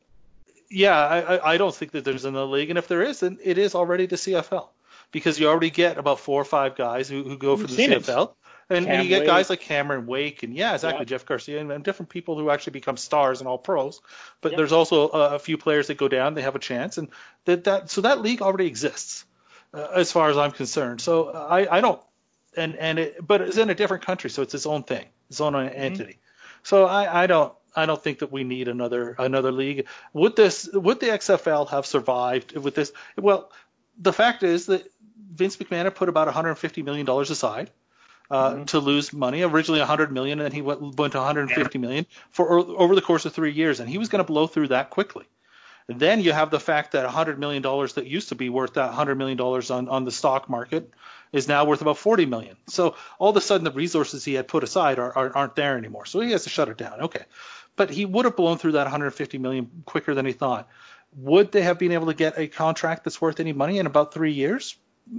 yeah, I I don't think that there's another league, and if there is, then it is already the C F L, because you already get about four or five guys who, who go for the C F L. It. And, and you get Wake. guys like Cameron Wake and, yeah, exactly, yep. Jeff Garcia and, and different people who actually become stars and all pros. But yep. there's also a, a few players that go down, they have a chance. And that, that so that league already exists uh, as far as I'm concerned. So I, I don't and and it, but it's in a different country, so it's its own thing, its own entity. So I, I don't I don't think that we need another another league. Would this would the X F L have survived with this? Well, the fact is that Vince McMahon had put about one hundred fifty million dollars aside uh, mm-hmm. to lose money. Originally one hundred million dollars, and then he went, went to one hundred fifty million dollars for over the course of three years, and he was going to blow through that quickly. And then you have the fact that one hundred million dollars that used to be worth that one hundred million dollars on, on the stock market is now worth about forty million dollars. So all of a sudden the resources he had put aside are, are, aren't there anymore. So he has to shut it down. Okay. But he would have blown through that one hundred fifty million dollars quicker than he thought. Would they have been able to get a contract that's worth any money in about three years?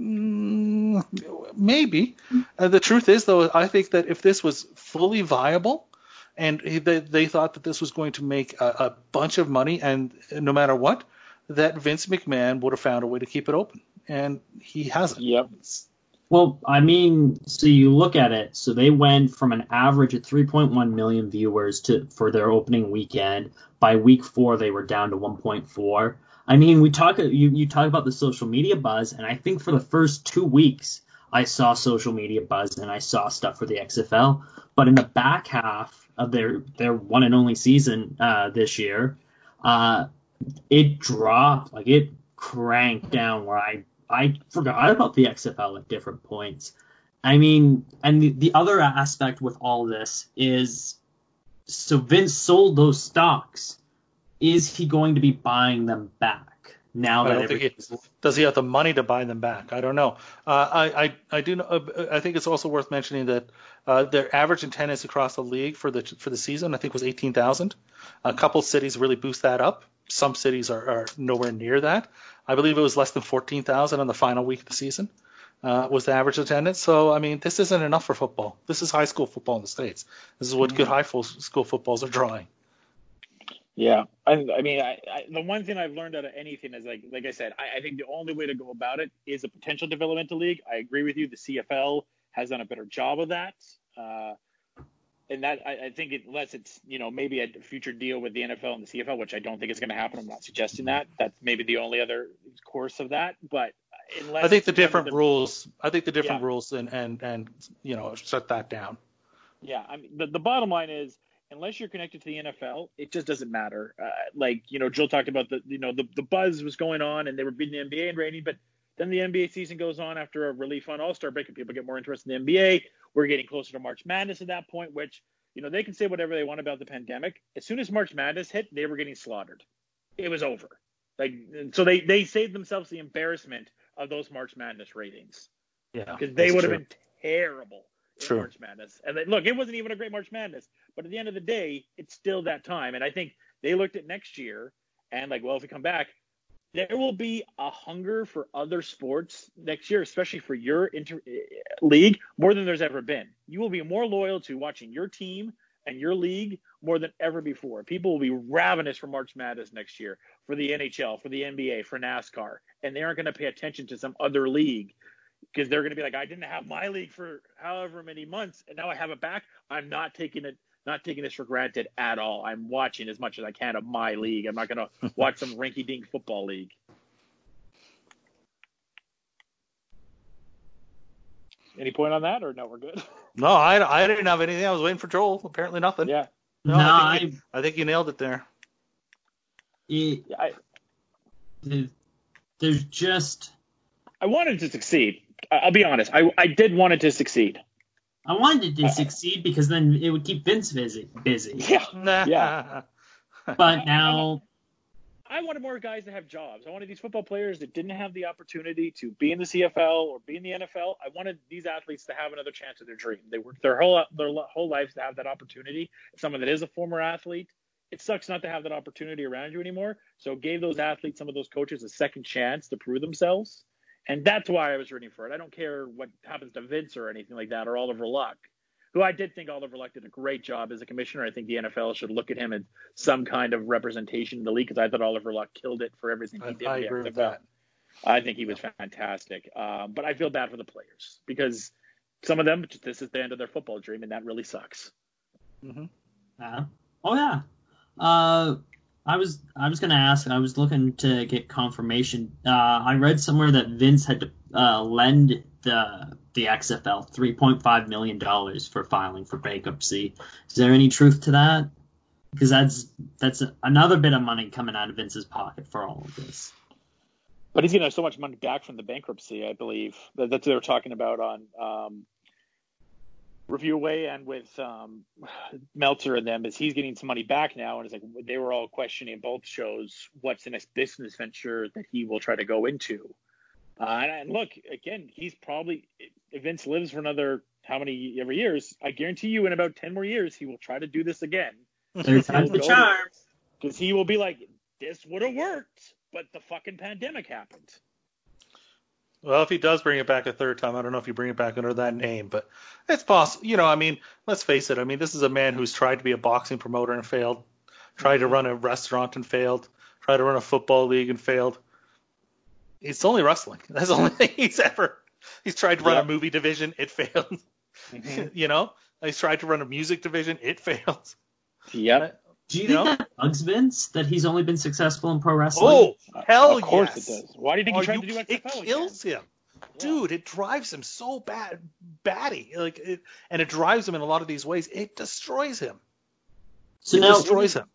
Mm, maybe. Uh, the truth is, though, I think that if this was fully viable, and they, they thought that this was going to make a, a bunch of money, and no matter what, that Vince McMahon would have found a way to keep it open, and he hasn't. Yep. Well, I mean, so you look at it. So they went from an average of three point one million viewers to for their opening weekend. By week four, they were down to one point four. I mean, we talk you you talk about the social media buzz, and I think for the first two weeks, I saw social media buzz and I saw stuff for the X F L. But in the back half of their their one and only season uh, this year, uh, it dropped, like it cranked down where I I forgot about the X F L at different points. I mean, and the, the other aspect with all this is, so Vince sold those stocks. Is he going to be buying them back now I that don't think he, does he have the money to buy them back? I don't know. Uh, I, I I do know, uh, I think it's also worth mentioning that uh, their average attendance across the league for the for the season I think was eighteen thousand. A couple cities really boost that up. Some cities are, are nowhere near that. I believe it was less than fourteen thousand on the final week of the season uh, was the average attendance. So I mean, this isn't enough for football. This is high school football in the States. This is what mm-hmm. good high school footballs are drawing. Yeah, I, I mean, I, I, the one thing I've learned out of anything is, like, like I said, I, I think the only way to go about it is a potential developmental league. I agree with you. The C F L has done a better job of that, uh, and that I, I think it, unless it's you know maybe a future deal with the N F L and the C F L, which I don't think is going to happen. I'm not suggesting that. That's maybe the only other course of that. But unless I think the different rules. I think the different yeah. rules and, and and you know shut that down. Yeah, I mean, the, the bottom line is, unless you're connected to the N F L, it just doesn't matter. Uh, like, you know, Jill talked about the, you know, the, the buzz was going on and they were beating the N B A in rating, but then the N B A season goes on after a really fun All-Star break and people get more interested in the N B A. We're getting closer to March Madness at that point, which, you know, they can say whatever they want about the pandemic. As soon as March Madness hit, they were getting slaughtered. It was over. Like, so they, they saved themselves the embarrassment of those March Madness ratings. Yeah. Because they would have been terrible. True. March Madness. And they, look, it wasn't even a great March Madness, but at the end of the day, it's still that time. And I think they looked at next year and like, well, if we come back, there will be a hunger for other sports next year, especially for your inter- league, more than there's ever been. You will be more loyal to watching your team and your league more than ever before. People will be ravenous for March Madness next year, for the N H L, for the N B A, for NASCAR, and they aren't going to pay attention to some other league. Because they're going to be like, I didn't have my league for however many months, and now I have it back. I'm not taking it, not taking this for granted at all. I'm watching as much as I can of my league. I'm not going to watch some rinky-dink football league. Any point on that, or no, we're good? No, I, I didn't have anything. I was waiting for Joel. Apparently nothing. Yeah. No, no I, I, think you, I think you nailed it there. It, yeah, I, there's just. I wanted to succeed. I'll be honest. I, I did want it to succeed. I wanted it to uh, succeed because then it would keep Vince busy. busy. Yeah. yeah. But now. I, I wanted more guys to have jobs. I wanted these football players that didn't have the opportunity to be in the C F L or be in the N F L. I wanted these athletes to have another chance at their dream. They worked their whole their whole lives to have that opportunity. Someone that is a former athlete, it sucks not to have that opportunity around you anymore. So it gave those athletes, some of those coaches, a second chance to prove themselves. And that's why I was rooting for it. I don't care what happens to Vince or anything like that, or Oliver Luck, who I did think Oliver Luck did a great job as a commissioner. I think the N F L should look at him as some kind of representation in the league, because I thought Oliver Luck killed it for everything he did. I, I with agree the with that. I think he was fantastic. Um, but I feel bad for the players, because some of them, this is the end of their football dream, and that really sucks. Mm-hmm. Uh, oh, yeah. Uh, I was I was gonna ask. I was looking to get confirmation. Uh, I read somewhere that Vince had to uh, lend the the X F L three point five million dollars for filing for bankruptcy. Is there any truth to that? Because that's that's another bit of money coming out of Vince's pocket for all of this. But he's going to have so much money back from the bankruptcy, I believe. That, that's what they were talking about on um, Review Away and with um, Meltzer and them, is he's getting some money back now. And it's like they were all questioning both shows what's the next business venture that he will try to go into. Uh, and, and look, again, he's probably, if Vince lives for another how many ever years, I guarantee you in about ten more years, he will try to do this again. Third time's the charm. Because he will be like, this would have worked, but the fucking pandemic happened. Well, if he does bring it back a third time, I don't know if you bring it back under that name, but it's possible. You know, I mean, let's face it. I mean, this is a man who's tried to be a boxing promoter and failed, tried to run a restaurant and failed, tried to run a football league and failed. It's only wrestling. That's the only thing he's ever. He's tried to run yep. a movie division. It failed. Mm-hmm. You know, he's tried to run a music division. It failed. Yep. Do you, you think know? that bugs Vince that he's only been successful in pro wrestling? Oh, hell Of course yes. it does. Why do you think he Are tried you, to do X it F L kills again? him. Dude, it drives him so bad, batty, like, it, and it drives him in a lot of these ways. It destroys him. So it now, destroys him.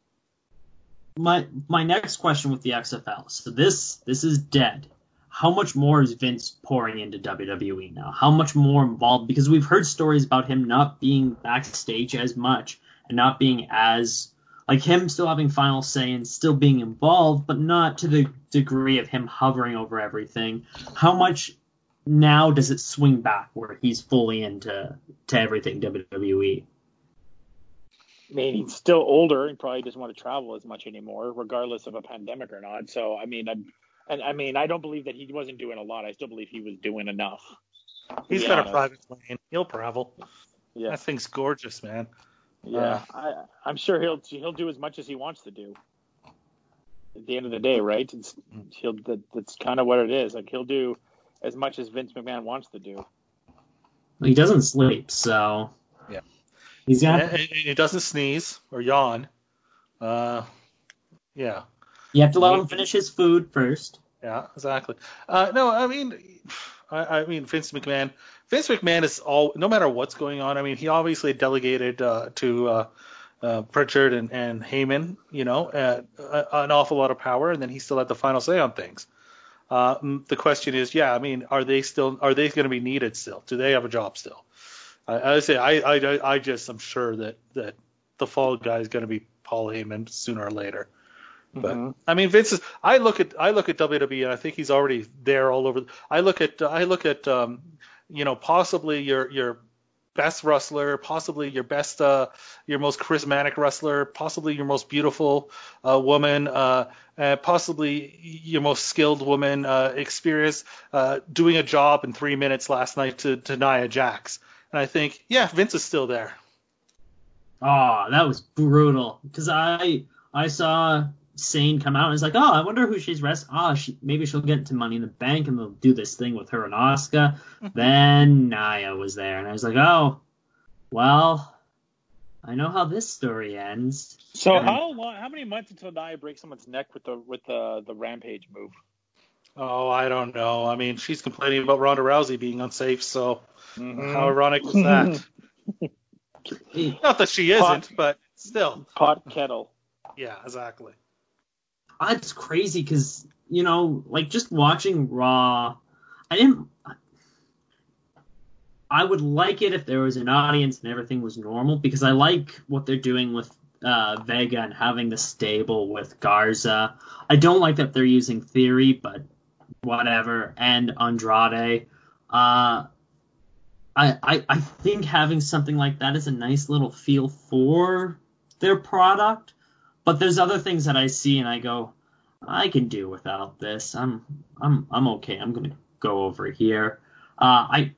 My my next question with the X F L. So this this is dead. How much more is Vince pouring into W W E now? How much more involved? Because we've heard stories about him not being backstage as much and not being as like him still having final say and still being involved, but not to the degree of him hovering over everything. How much now does it swing back where he's fully into to everything W W E? I mean, he's still older and probably doesn't want to travel as much anymore, regardless of a pandemic or not. So, I mean, I'm, and I mean, I don't believe that he wasn't doing a lot. I still believe he was doing enough. He's got honest. a private plane. He'll travel. Yeah, that thing's gorgeous, man. Yeah, uh, I, I'm sure he'll he'll do as much as he wants to do. At the end of the day, right? It's, he'll that, that's kind of what it is. Like he'll do as much as Vince McMahon wants to do. Well, he doesn't sleep, so yeah, he's got. And he doesn't sneeze or yawn. Uh, yeah. You have to let him finish his food first. Yeah, exactly. Uh, no, I mean, I, I mean Vince McMahon. Vince McMahon is all. No matter what's going on, I mean, he obviously delegated uh, to uh, uh, Pritchard and, and Heyman, you know, uh, an awful lot of power, and then he still had the final say on things. Uh, the question is, yeah, I mean, are they still? Are they going to be needed still? Do they have a job still? I, I say, I, I, I just, I'm sure that that the fall guy is going to be Paul Heyman sooner or later. But mm-hmm. I mean, Vince is. I look at I look at W W E, and I think he's already there all over. I look at I look at um, you know, possibly your your best wrestler, possibly your best uh, your most charismatic wrestler, possibly your most beautiful uh, woman, uh, uh, possibly your most skilled woman, uh, experienced, uh, doing a job in three minutes last night to, to Nia Jax, and I think, yeah, Vince is still there. Oh, that was brutal because I I saw Sane come out and it's like, oh, I wonder who she's wrestling. Oh, she, maybe she'll get into Money in the Bank and they'll do this thing with her and Asuka. Then Nia was there, and I was like, oh, well, I know how this story ends. So and, how long? How many months until Nia breaks someone's neck with the with the the Rampage move? Oh, I don't know. I mean, she's complaining about Ronda Rousey being unsafe, so mm-hmm. how ironic is that? Not that she isn't, pot, but still. Pot kettle. Yeah, exactly. It's crazy because, you know, like just watching Raw, I didn't. I would like it if there was an audience and everything was normal because I like what they're doing with uh, Vega and having the stable with Garza. I don't like that they're using Theory, but whatever, and Andrade. Uh, I, I I think having something like that is a nice little feel for their product. But there's other things that I see and I go, I can do without this. I'm I'm I'm okay. I'm gonna go over here. Uh, I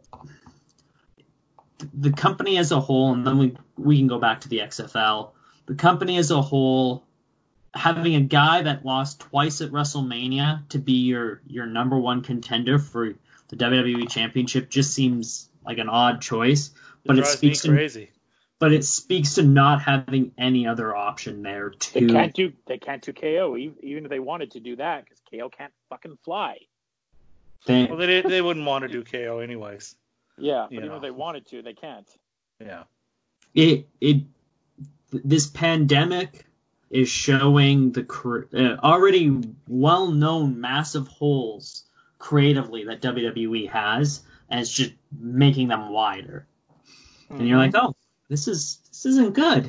the company as a whole, and then we we can go back to the X F L. The company as a whole, having a guy that lost twice at WrestleMania to be your your number one contender for the W W E Championship just seems like an odd choice. But it it drives speaks me crazy. To, but it speaks to not having any other option there to. They can't do they can't do K O even, even if they wanted to do that because K O can't fucking fly. They, Well, they they wouldn't want to do K O anyways. Yeah, but You even know. if they wanted to, they can't. Yeah. it it this pandemic is showing the cre- uh, already well-known massive holes creatively that W W E has, and it's just making them wider. Mm-hmm. And you're like, oh, this is this isn't good.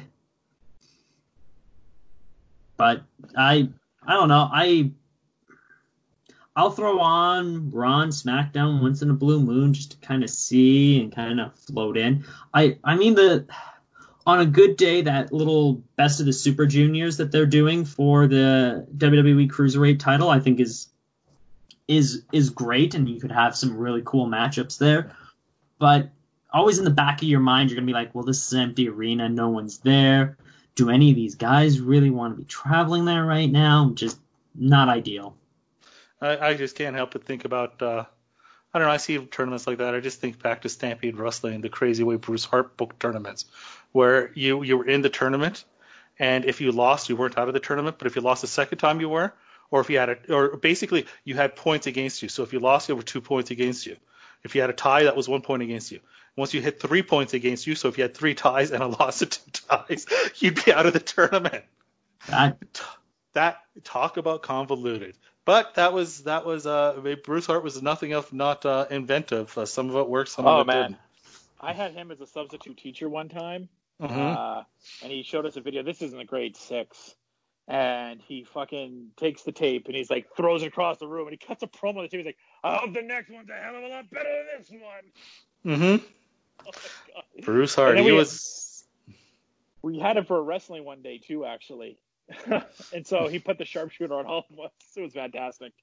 But I I don't know. I I'll throw on Raw and SmackDown once in a blue moon just to kind of see and kind of float in. I I mean the on a good day, that little Best of the Super Juniors that they're doing for the W W E Cruiserweight title, I think is is is great, and you could have some really cool matchups there. But always in the back of your mind, you're gonna be like, well, this is an empty arena, no one's there. Do any of these guys really want to be traveling there right now? Just not ideal. I, I just can't help but think about. Uh, I don't know. I see tournaments like that. I just think back to Stampede Wrestling, the crazy way Bruce Hart booked tournaments, where you you were in the tournament, and if you lost, you weren't out of the tournament. But if you lost the second time, you were, or if you had a, or basically you had points against you. So if you lost, there were two points against you. If you had a tie, that was one point against you. Once you hit three points against you, so if you had three ties and a loss of two ties, you'd be out of the tournament. That, that talk about convoluted. But that was that was uh Bruce Hart was nothing if not uh, inventive. Uh, some of it worked, some oh, of it man. didn't. I had him as a substitute teacher one time, Mm-hmm. uh, and he showed us a video. This is in the grade six, and he fucking takes the tape and he's like throws it across the room and he cuts a promo on the tape. He's like, "I hope the next one's a hell of a lot better than this one." Mm-hmm. Oh my God. Bruce Hart, he we, was. We had him for a wrestling one day too, actually. And so he put the sharpshooter on all of us. It was fantastic.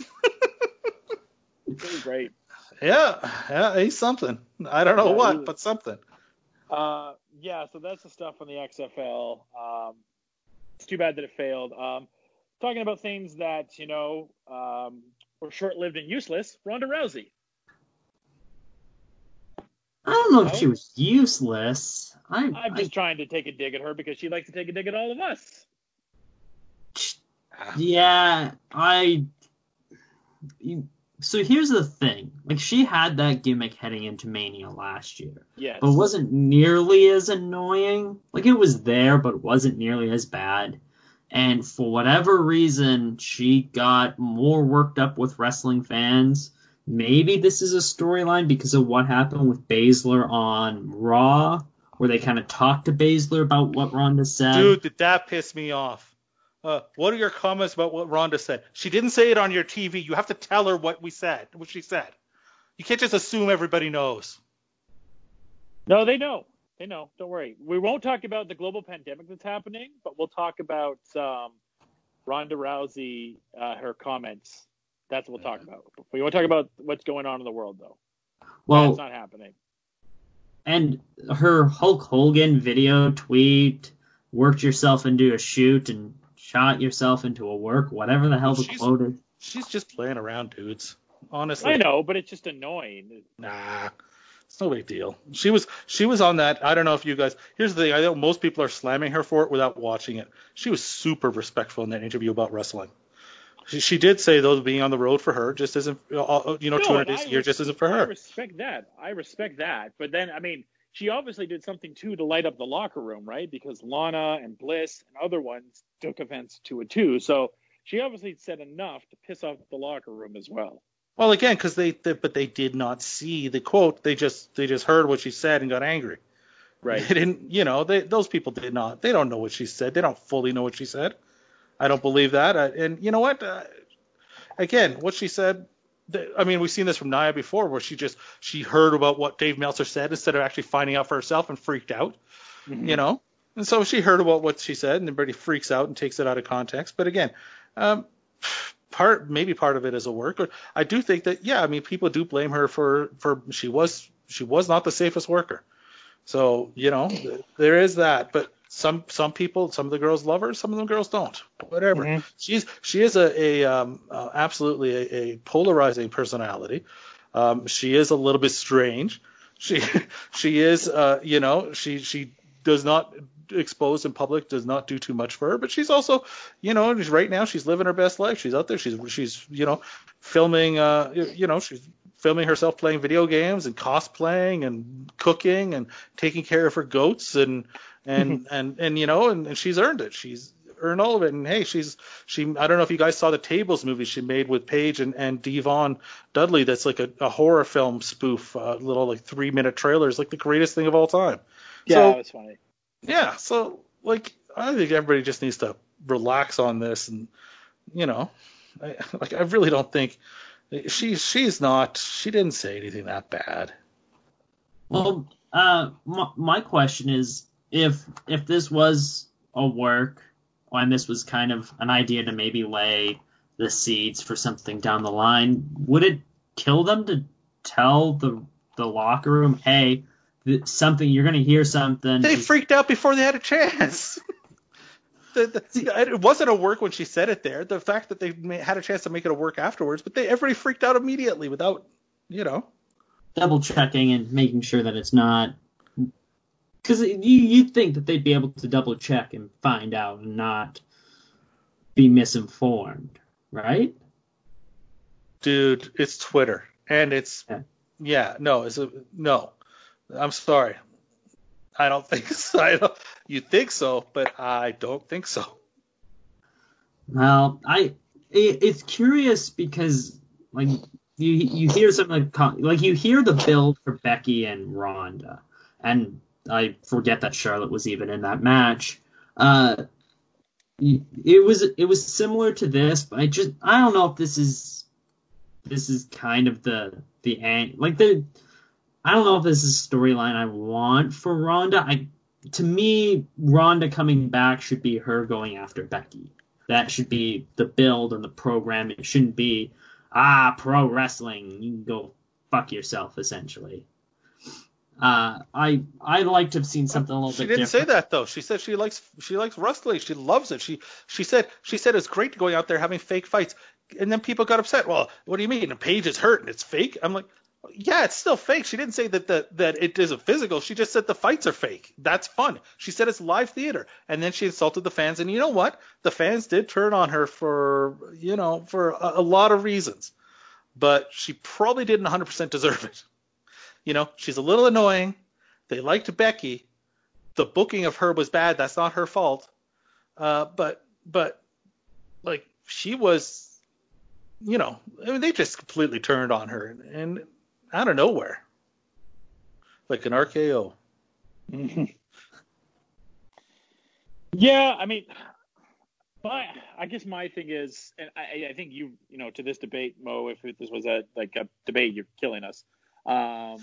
It was great. Yeah, yeah, he's something. I don't know Yeah, what, was, but something. Uh, yeah, so that's the stuff on the X F L. Um, it's too bad that it failed. Um, talking about things that, you know, um, were short-lived and useless, Ronda Rousey. I don't know no? if she was useless. I, I'm just I, trying to take a dig at her because she likes to take a dig at all of us. Yeah, I. So here's the thing. Like, she had that gimmick heading into Mania last year. Yes. But it wasn't nearly as annoying. Like, it was there, but it wasn't nearly as bad. And for whatever reason, she got more worked up with wrestling fans. Maybe this is a storyline because of what happened with Baszler on Raw, where they kind of talked to Baszler about what Ronda said. Dude, did that piss me off? Uh, what are your comments about what Ronda said? She didn't say it on your T V. You have to tell her what we said, what she said. You can't just assume everybody knows. No, they know. They know. Don't worry. We won't talk about the global pandemic that's happening, but we'll talk about um, Ronda Rousey, uh, her comments. That's what we'll talk about. We won't talk about what's going on in the world, though. Well, that's not happening. And her Hulk Hogan video tweet, worked yourself into a shoot and shot yourself into a work, whatever the hell the she's, quote is. She's just playing around, dudes. Honestly. I know, but it's just annoying. Nah, it's no big deal. She was she was on that. I don't know if you guys. Here's the thing. I know most people are slamming her for it without watching it. She was super respectful in that interview about wrestling. She, she did say, though, being on the road for her just isn't, you know, no, two hundred days a year just isn't for her. I respect that. I respect that. But then, I mean, she obviously did something, too, to light up the locker room, right? Because Lana and Bliss and other ones took offense to it, too. So she obviously said enough to piss off the locker room as well. Well, again, because they, they, but they did not see the quote. They just, they just heard what she said and got angry. Right. They didn't, you know, they, those people did not. They don't know what she said. They don't fully know what she said. I don't believe that. I, and you know what? Uh, again, what she said. I mean, we've seen this from Nia before, where she just she heard about what Dave Meltzer said instead of actually finding out for herself and freaked out. Mm-hmm. You know, and so she heard about what she said and everybody freaks out and takes it out of context. But again, um, part maybe part of it is a work. Or I do think that yeah, I mean, people do blame her for for she was she was not the safest worker. So you know, there is that. But some some people, some of the girls love her, some of the girls don't. Whatever. Mm-hmm. She's she is a, a um, uh, absolutely a, a polarizing personality. Um, she is a little bit strange. She she is uh, you know she she does not expose in public, does not do too much for her. But she's also, you know, right now she's living her best life. She's out there. She's she's you know filming. Uh, you know, she's filming herself playing video games and cosplaying and cooking and taking care of her goats and and and, and you know and, and she's earned it. She's earned all of it. And hey, she's she. I don't know if you guys saw the Tables movie she made with Paige and and Devon Dudley. That's like a, a horror film spoof, uh, little like three minute trailer. It's like the greatest thing of all time. Yeah, so, that was funny. Yeah, so like I think everybody just needs to relax on this, and you know, I, like I really don't think she she's not she didn't say anything that bad. Well, uh, my, my question is if if this was a work and this was kind of an idea to maybe lay the seeds for something down the line, would it kill them to tell the the locker room, hey, something you're going to hear something? They freaked out before they had a chance. the, the, it wasn't a work when she said it there. The fact that they had a chance to make it a work afterwards, but they everybody freaked out immediately without, you know, double checking and making sure that it's not. Because you you'd think that they'd be able to double check and find out and not be misinformed, right? Dude, it's Twitter and it's yeah, yeah no, it's a no. I'm sorry. I don't think so. I don't, you think so, but I don't think so. Well, I it, it's curious because like you you hear something like like you hear the build for Becky and Ronda, and I forget that Charlotte was even in that match. Uh, it was it was similar to this, but I just I don't know if this is this is kind of the the end like the. I don't know if this is a storyline I want for Ronda. I, to me, Ronda coming back should be her going after Becky. That should be the build and the program. It shouldn't be, ah, pro wrestling. You can go fuck yourself, essentially. Uh, I I'd like to have seen something a little she bit different. She didn't say that though. She said she likes she likes wrestling. She loves it. She she said she said it's great going out there having fake fights. And then people got upset. Well, what do you mean? Paige is hurt and it's fake? I'm like, yeah, it's still fake. She didn't say that the, that it isn't physical. She just said the fights are fake. That's fun. She said it's live theater. And then she insulted the fans. And you know what? The fans did turn on her for, you know, for a, a lot of reasons. But she probably didn't one hundred percent deserve it. You know, she's a little annoying. They liked Becky. The booking of her was bad. That's not her fault. Uh, but, but, like, she was, you know, I mean, they just completely turned on her. And, and out of nowhere, like an R K O. Yeah, I mean, my I guess my thing is, and I, I think you, you know, to this debate, Mo, if this was a like a debate, you're killing us. Um,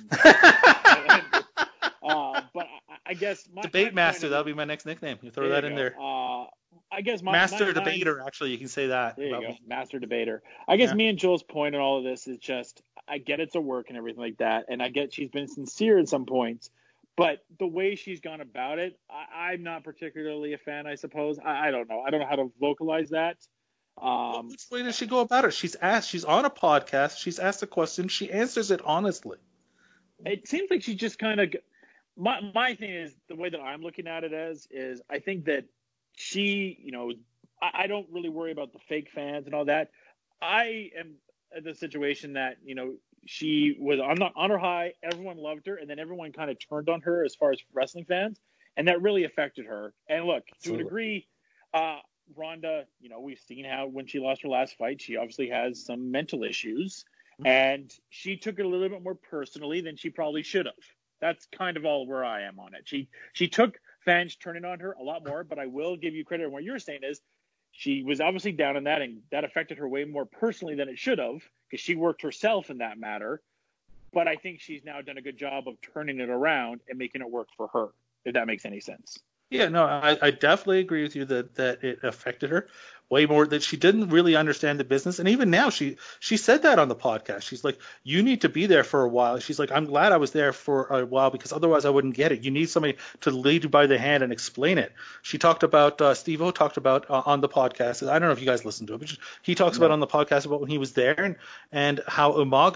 uh, but I, I guess my debate my master, that'll be my next nickname. You throw that in there. Uh, I guess my master my, debater, my, actually, you can say that. There you go, me. master debater. I guess yeah. me and Joel's point in all of this is just, I get it's a work and everything like that, and I get she's been sincere at some points, but the way she's gone about it, I, I'm not particularly a fan, I suppose. I, I don't know. I don't know how to vocalize that. Um, Which way does she go about it? She's asked. She's on a podcast. She's asked a question. She answers it honestly. It seems like she just kind of. My my thing is the way that I'm looking at it as is I think that she, you know, I, I don't really worry about the fake fans and all that. I am in the situation that, you know, she was on the on her high, everyone loved her, and then everyone kind of turned on her as far as wrestling fans, and that really affected her. And look, to Absolutely. a degree, uh, Ronda, you know, we've seen how when she lost her last fight, she obviously has some mental issues, and she took it a little bit more personally than she probably should have. That's kind of all where I am on it. She she took fans turning on her a lot more, but I will give you credit on what you're saying is she was obviously down in that, and that affected her way more personally than it should have, because she worked herself in that matter. But I think she's now done a good job of turning it around and making it work for her, if that makes any sense. Yeah, no, I, I definitely agree with you that, that it affected her way more, that she didn't really understand the business. And even now, she she said that on the podcast. She's like, you need to be there for a while. She's like, I'm glad I was there for a while because otherwise I wouldn't get it. You need somebody to lead you by the hand and explain it. She talked about, uh, Steve-O talked about uh, on the podcast. I don't know if you guys listened to it, but he talks No. about on the podcast about when he was there and, and how Umaga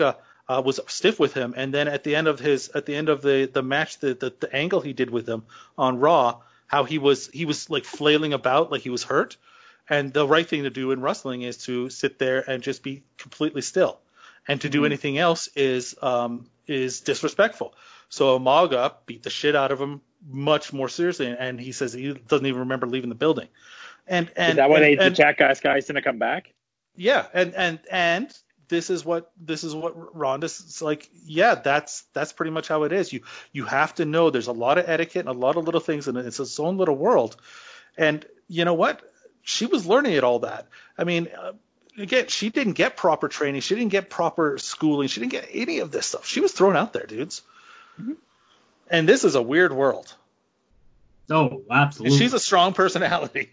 uh, was stiff with him, and then at the end of his at the end of the the match, the, the the angle he did with him on Raw, how he was he was like flailing about like he was hurt, and the right thing to do in wrestling is to sit there and just be completely still, and to mm-hmm. do anything else is um is disrespectful. So Umaga beat the shit out of him much more seriously, and he says he doesn't even remember leaving the building. And and is that why and, they, and, the Jackass guys didn't come back? Yeah, and and and this is what this is what Ronda's like. Yeah, that's that's pretty much how it is. You you have to know there's a lot of etiquette and a lot of little things, and it's its own little world. And you know what? She was learning it all that. I mean, uh, again, she didn't get proper training. She didn't get proper schooling. She didn't get any of this stuff. She was thrown out there, dudes. Mm-hmm. And this is a weird world. Oh, absolutely. And she's a strong personality.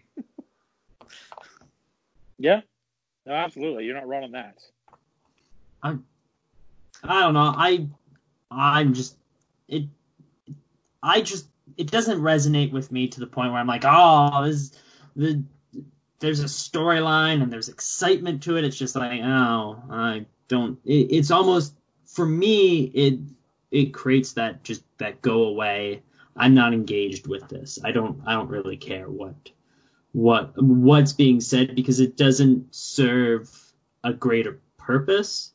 Yeah, no, absolutely. You're not wrong on that. I, I don't know. I, I'm just it. I just it doesn't resonate with me to the point where I'm like, oh, this the there's a storyline and there's excitement to it. It's just like, oh, I don't. It, it's almost for me. It it creates that just that go away. I'm not engaged with this. I don't. I don't really care what. what what's being said because it doesn't serve a greater purpose.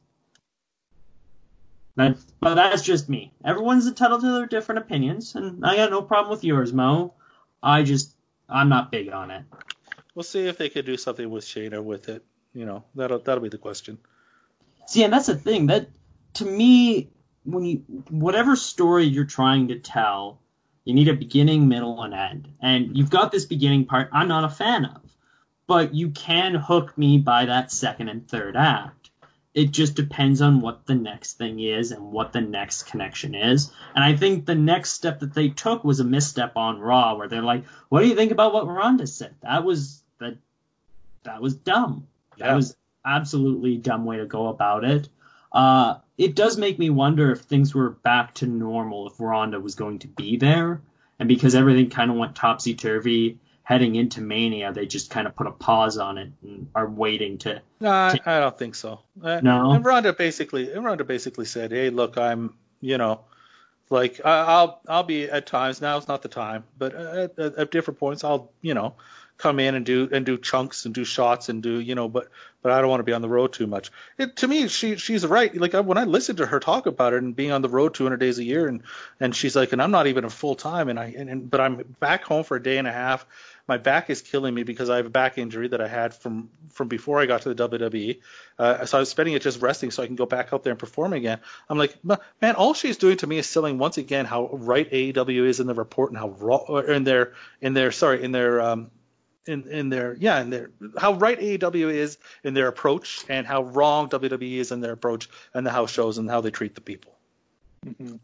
That, but that's just me. Everyone's entitled to their different opinions, and I got no problem with yours, Mo. I just, I'm not big on it. We'll see if they could do something with Shayna with it. You know, that'll that'll be the question. See, and that's the thing. That, to me, when you, whatever story you're trying to tell, you need a beginning, middle, and end. And you've got this beginning part I'm not a fan of. But you can hook me by that second and third act. It just depends on what the next thing is and what the next connection is. And I think the next step that they took was a misstep on Raw, where they're like, what do you think about what Ronda said? That was that, that was dumb. Yeah. That was absolutely a dumb way to go about it. Uh, it does make me wonder if things were back to normal, if Ronda was going to be there. And because everything kind of went topsy-turvy heading into Mania, they just kind of put a pause on it and are waiting to... No, I, to... I don't think so. Uh, no? And Ronda basically, Ronda basically said, hey, look, I'm, you know, like, I, I'll I'll be at times, now's not the time, but at, at, at different points, I'll, you know, come in and do and do chunks and do shots and do, you know, but but I don't want to be on the road too much. It, to me, she she's right. Like I, when I listened to her talk about it and being on the road two hundred days a year, and and she's like, and I'm not even a full time, and I and, and but I'm back home for a day and a half. My back is killing me because I have a back injury that I had from from before I got to the W W E. Uh, so I was spending it just resting so I can go back out there and perform again. I'm like, man, all she's doing to me is selling once again how right A E W is in the report and how raw or in their in their sorry in their um. In, in their yeah in their how right A E W is in their approach and how wrong W W E is in their approach and the house shows and how they treat the people. Mm-hmm.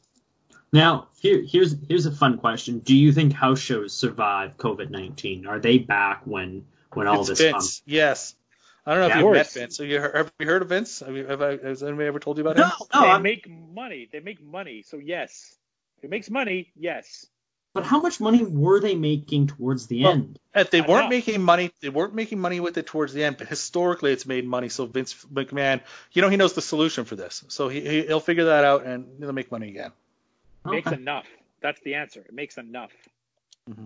Now here here's here's a fun question. Do you think house shows survive COVID nineteen? Are they back when when all it's this Vince, comes? Yes. I don't know yeah, if you've met Vince. Have you heard, have you heard of Vince? Have, you, have I, has anybody ever told you about no, him? No, they I'm... make money. They make money. So yes, if it makes money, yes. But how much money were they making towards the well, end? They weren't Enough. making money. They weren't making money with it towards the end, but historically it's made money. So Vince McMahon, you know, he knows the solution for this. So he he'll figure that out and he'll make money again. It makes Okay. enough. That's the answer. It makes enough. Mm-hmm.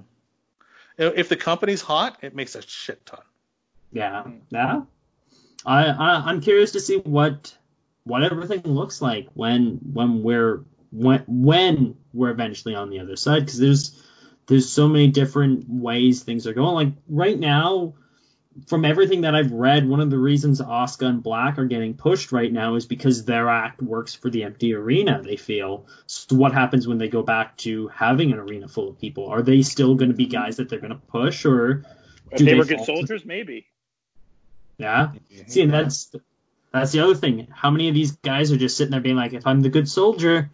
If the company's hot, it makes a shit ton. Yeah, yeah. I, I I'm curious to see what what everything looks like when when we're when when we're eventually on the other side, because there's there's so many different ways things are going. Like right now, from everything that I've read, one of the reasons Asuka and Black are getting pushed right now is because their act works for the empty arena, they feel. So what happens when they go back to having an arena full of people? Are they still going to be guys that they're going to push, or If do they they were good fall- soldiers, maybe. Yeah. See, and that's that's the other thing. How many of these guys are just sitting there being like, if I'm the good soldier,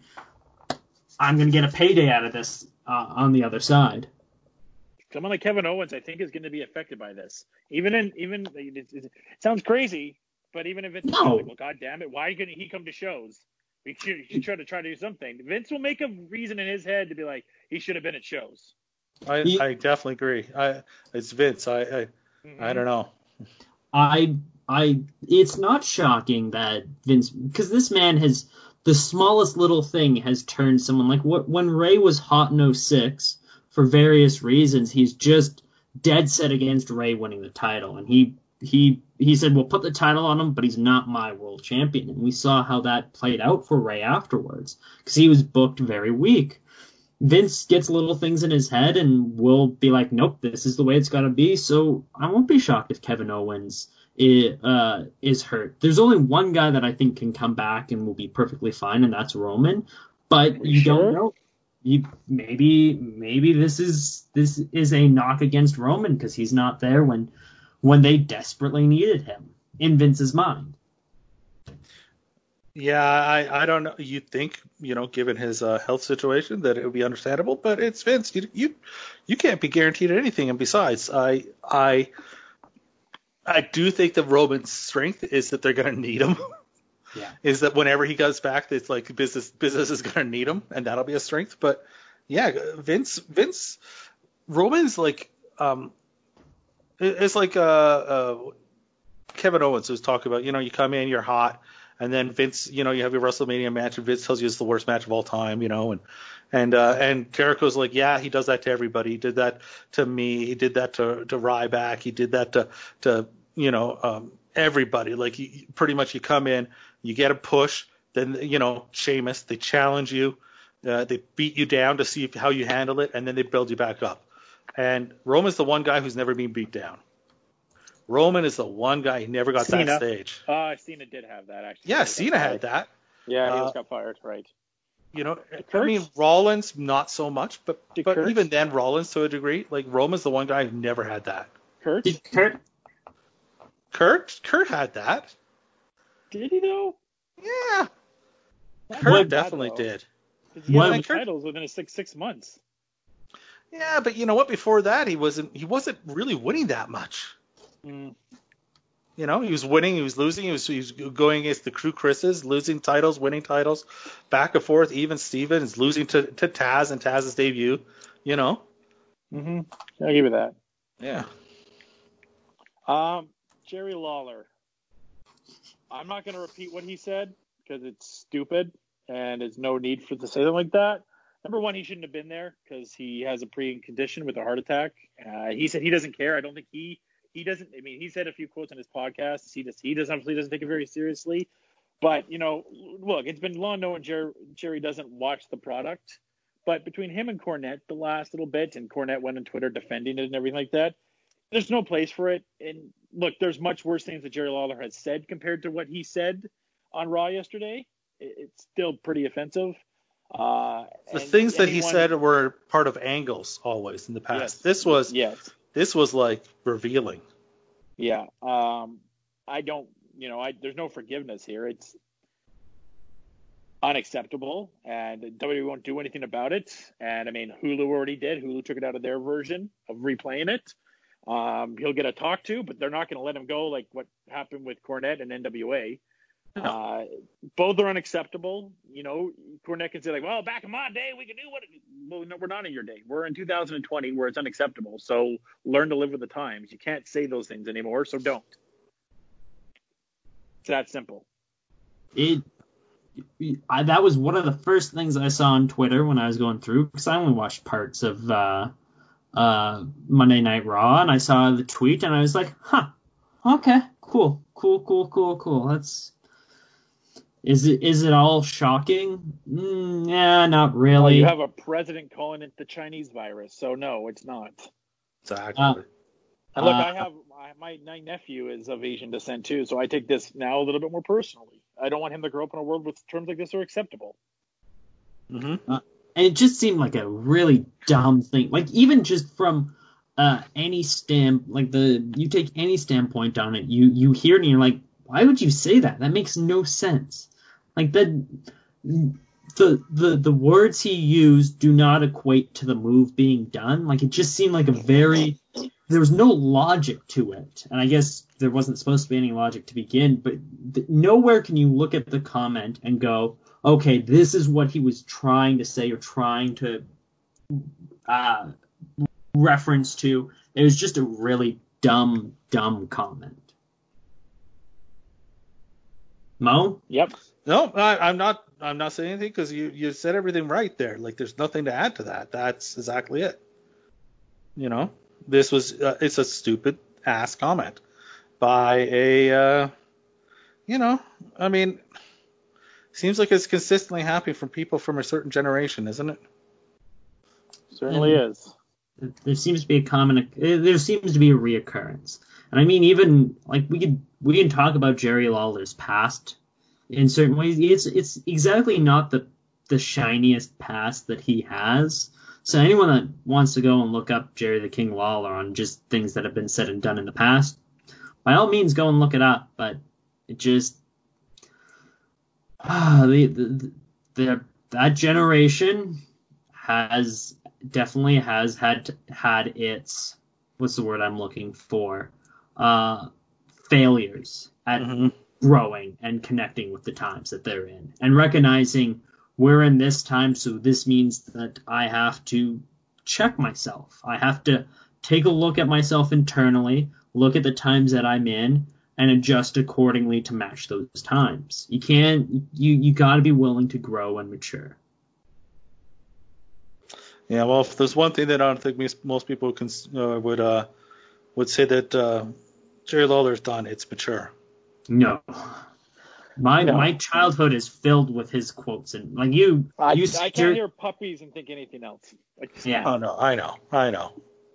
I'm going to get a payday out of this uh, on the other side. Someone like Kevin Owens, I think, is going to be affected by this. Even in even it, it, it sounds crazy, but even if it's No. like, well, God damn it, why couldn't he come to shows? We should, should try to try to do something. Vince will make a reason in his head to be like, he should have been at shows. I, He- I definitely agree. I it's Vince. I I, Mm-hmm. I don't know. I I it's not shocking that Vince, because this man has the smallest little thing has turned someone like what when Ray was hot in oh six for various reasons. He's just dead set against Ray winning the title, and he he he said, "We'll put the title on him, but he's not my world champion." And we saw how that played out for Ray afterwards because he was booked very weak. Vince gets little things in his head and will be like, "Nope, this is the way it's got to be." So I won't be shocked if Kevin Owens is, uh, is hurt. There's only one guy that I think can come back and will be perfectly fine, and that's Roman. But you sure? don't know. You maybe maybe this is this is a knock against Roman because he's not there when when they desperately needed him in Vince's mind. Yeah, I, I don't know. You'd think, you know, given his uh, health situation, that it would be understandable, but it's Vince. You you you can't be guaranteed anything. And besides, I I I do think that Roman's strength is that they're going to need him. Yeah. Is that whenever he goes back, it's like business business is going to need him, and that'll be a strength. But yeah, Vince Vince Roman's like um, it's like uh, uh Kevin Owens was talking about. You know, you come in, you're hot. And then Vince, you know, you have your WrestleMania match, and Vince tells you it's the worst match of all time, you know, and and uh, and Jericho's like, yeah, he does that to everybody. He did that to me. He did that to to Ryback. He did that to to you know um, everybody. Like, you, pretty much, you come in, you get a push, then you know Sheamus, they challenge you, uh, they beat you down to see if, how you handle it, and then they build you back up. And Roman's the one guy who's never been beat down. Roman is the one guy who never got Cena. that stage. Uh, Cena did have that, actually. Yeah, Cena had that. Yeah, he uh, almost got fired, right. You know, Kurt? I mean, Rollins, not so much, but Did but Kurt? even then, Rollins to a degree. Like, Roman's the one guy who never had that. Kurt? Did Kurt? Kurt? Kurt had that. Did he, though? Yeah. Not Kurt bad, definitely though. did. Because he had Why- all the Kurt- titles within a six six months. Yeah, but you know what? Before that, he wasn't he wasn't really winning that much. Mm. You know, he was winning, he was losing, he was, he was going against the Crew Chris's, losing titles, winning titles, back and forth. Even Steven is losing to, to Taz and Taz's debut. You know? Mm-hmm. I'll give you that. Yeah. Um, Jerry Lawler. I'm not going to repeat what he said because it's stupid and there's no need for to say something like that. Number one, he shouldn't have been there because he has a pre-condition with a heart attack. Uh, he said he doesn't care. I don't think he he doesn't. I mean, he said a few quotes on his podcast. He just he doesn't obviously doesn't take it very seriously. But you know, look, it's been long known Jerry, Jerry doesn't watch the product. But between him and Cornette, the last little bit, and Cornette went on Twitter defending it and everything like that, there's no place for it. And look, there's much worse things that Jerry Lawler has said compared to what he said on Raw yesterday. It's still pretty offensive. Uh, The things that he anyone, said were part of angles always in the past. Yes, this was yes, this was like revealing. yeah. Um, I don't, you know, I there's no forgiveness here. It's unacceptable, and W W E won't do anything about it. And I mean, Hulu already did. Hulu took it out of their version of replaying it. Um, he'll get a talk to, but they're not going to let him go like what happened with Cornette and N W A. No. Uh, both are unacceptable. You know, Cornette can say like, well, back in my day, we could do what. Well, no, we're not in your day. We're in two thousand twenty where it's unacceptable. So learn to live with the times. You can't say those things anymore, so don't. It's that simple. It, I, that was one of the first things I saw on Twitter when I was going through, because I only watched parts of uh, uh, Monday Night Raw, and I saw the tweet, and I was like, huh, okay, cool, cool, cool, cool, cool. That's is it is it all shocking? Mm, yeah, not really. Well, you have a president calling it the Chinese virus, so no, it's not. Exactly. Uh, And look, uh, I have my, my nephew is of Asian descent too, so I take this now a little bit more personally. I don't want him to grow up in a world where terms like this are acceptable. Mm-hmm. Uh, and it just seemed like a really dumb thing. Like, even just from uh, any stamp, like the you take any standpoint on it, you you hear it and you're like, why would you say that? That makes no sense. Like, that the the the words he used do not equate to the move being done. Like, it just seemed like a very there was no logic to it, and I guess there wasn't supposed to be any logic to begin. But th- nowhere can you look at the comment and go, okay, this is what he was trying to say or trying to uh, reference to. It was just a really dumb, dumb comment. Mo? Yep. No, I, I'm not. I'm not saying anything because you, you said everything right there. Like, there's nothing to add to that. That's exactly it. You know, this was uh, it's a stupid ass comment by a. Uh, you know, I mean, seems like it's consistently happening from people from a certain generation, isn't it? Certainly And is. there seems to be a common. There seems to be a reoccurrence, and I mean, even like we could we can talk about Jerry Lawler's past. In certain ways, it's it's exactly not the the shiniest past that he has. So anyone that wants to go and look up Jerry the King Lawler on just things that have been said and done in the past, by all means, go and look it up. But it just ah, the, the, the that generation has definitely has had had its what's the word I'm looking for uh, failures at. Mm-hmm. growing and connecting with the times that they're in and recognizing we're in this time. So this means that I have to check myself. I have to take a look at myself internally, look at the times that I'm in and adjust accordingly to match those times. You can't, you, you gotta be willing to grow and mature. Yeah. Well, if there's one thing that I don't think most people can, uh, would, uh, would say that, uh, Jerry Lawler's done, it's mature. No. My no. my childhood is filled with his quotes and like you. I, you I can't hear puppies and think anything else. Like, yeah. Oh no, I know, I know.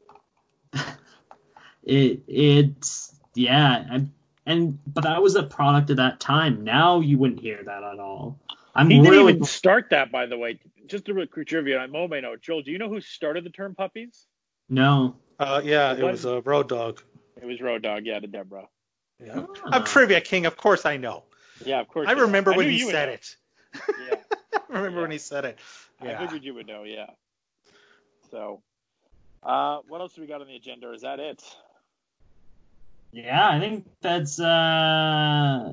it it's yeah, and, and but that was a product of that time. Now you wouldn't hear that at all. I'm he really didn't even start that, by the way. Just a real quick trivia on Mo may know. Joel, do you know who started the term puppies? no. Uh, yeah, it, it was a uh, Road Dog. It was Road Dog. Yeah, to Deborah. Yeah. Ah. I'm Trivia King, of course I know. Yeah, of course. I remember know. when I he said it. Yeah. I remember yeah. when he said it. Yeah. I figured you would know, yeah. So, uh, what else do we got on the agenda? Is that it? Yeah, I think that's, uh,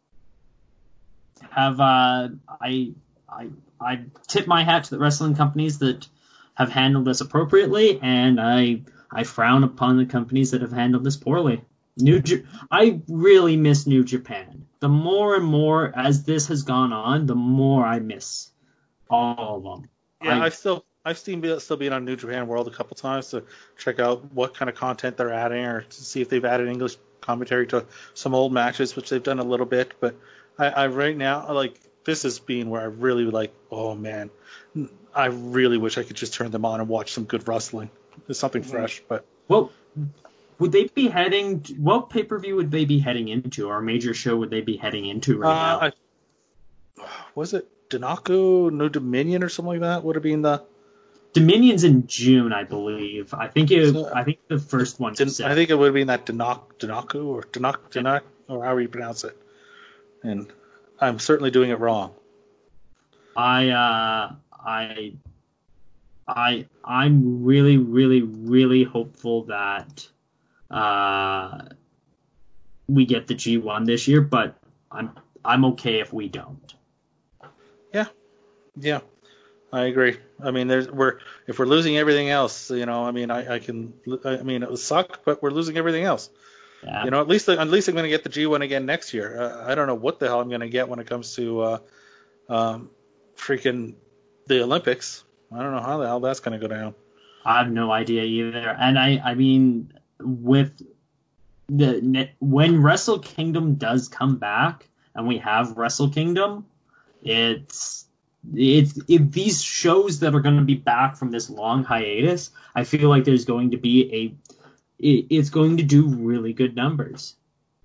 have, uh, I, I, I tip my hat to the wrestling companies that have handled this appropriately, and I, I frown upon the companies that have handled this poorly. New, J- I really miss New Japan. The more and more as this has gone on, the more I miss all of them. Yeah, I, I've still I've seen still been on New Japan World a couple times to check out what kind of content they're adding or to see if they've added English commentary to some old matches, which they've done a little bit. But I, I right now like this has been where I really like. Oh man, I really wish I could just turn them on and watch some good wrestling. There's something mm-hmm. fresh, but well. Would they be heading? To, what pay per view would they be heading into, or major show would they be heading into right uh, now? I, was it Danaku, No Dominion, or something like that? Would have been the Dominion's in June, I believe. I think it. So, I think the first one. Den, I think it would have been that Danak, Danaku or Danak, Danak, or however you pronounce it. And I'm certainly doing it wrong. I, uh, I, I, I'm really, really, really hopeful that. Uh, we get the G one this year, but I'm I'm okay if we don't. Yeah, yeah, I agree. I mean, there's we're if we're losing everything else, you know, I mean, I, I can, I mean, it would suck, but we're losing everything else. Yeah. You know, at least at least I'm going to get the G one again next year. Uh, I don't know what the hell I'm going to get when it comes to uh, um, freaking the Olympics. I don't know how the hell that's going to go down. I have no idea either, and I I mean. With the when Wrestle Kingdom does come back and we have Wrestle Kingdom, it's it's if these shows that are going to be back from this long hiatus, I feel like there's going to be a it, it's going to do really good numbers.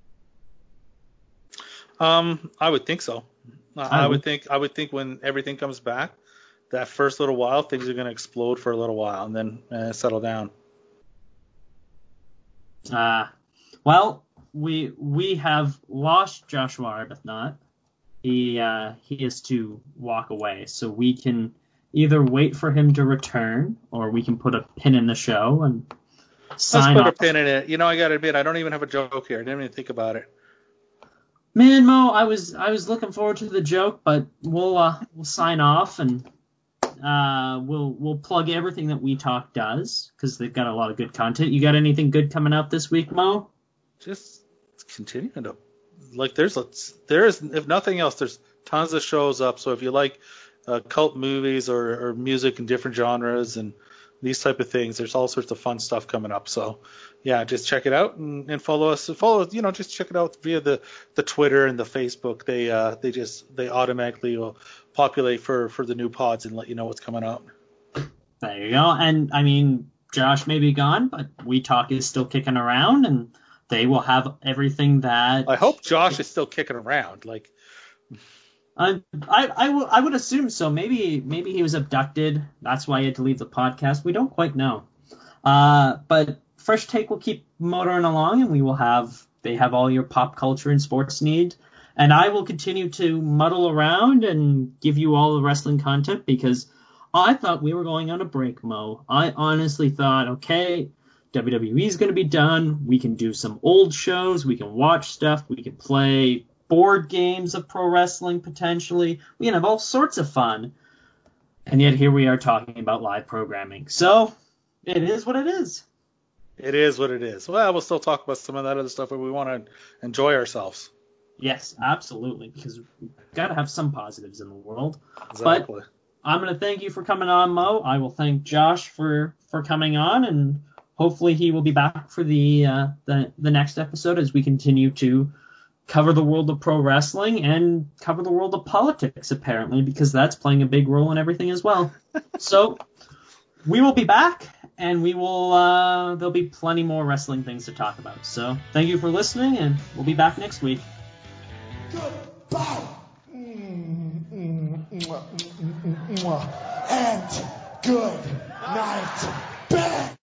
Um, I would think so. I, I would think I would think when everything comes back, that first little while things are going to explode for a little while and then uh, settle down. Uh, well, we we have lost Joshua Arbuthnot. He uh, he is to walk away, so we can either wait for him to return, or we can put a pin in the show and sign Let's put off. a pin in it. You know, I gotta admit, I don't even have a joke here. I didn't even think about it. Man, Mo, I was I was looking forward to the joke, but we'll uh, we'll sign off and. Uh, we'll we'll plug everything that We Talk does because they've got a lot of good content. You got anything good coming out this week, Mo? Just continuing to like there's a, there is, if nothing else, there's tons of shows up. So if you like uh, cult movies or, or music in different genres and these type of things, there's all sorts of fun stuff coming up. So yeah, just check it out and, and follow us. Follow, you know, just check it out via the, the Twitter and the Facebook. They uh they just they automatically will populate for for the new pods and let you know what's coming out. There you go. And I mean, Josh may be gone, but We Talk is still kicking around, and they will have everything that. I hope Josh is still kicking around. Like, I I I, w- I would assume so. Maybe maybe he was abducted. That's why he had to leave the podcast. We don't quite know. Uh, but Fresh Take will keep motoring along, and we will have they have all your pop culture and sports need. And I will continue to muddle around and give you all the wrestling content because I thought we were going on a break, Mo. I honestly thought, okay, W W E is going to be done. We can do some old shows. We can watch stuff. We can play board games of pro wrestling potentially. We can have all sorts of fun. And yet here we are talking about live programming. So it is what it is. It is what it is. Well, we'll still talk about some of that other stuff, but we want to enjoy ourselves. Yes, absolutely, because we've got to have some positives in the world. Exactly. But I'm going to thank you for coming on, Mo. I will thank Josh for, for coming on, and hopefully he will be back for the, uh, the the next episode as we continue to cover the world of pro wrestling and cover the world of politics, apparently, because that's playing a big role in everything as well. So we will be back, and we will uh, there'll be plenty more wrestling things to talk about. So thank you for listening, and we'll be back next week. Goodbye. Mm, mm, mwah, mm, mm, mwah. And good night, Ben.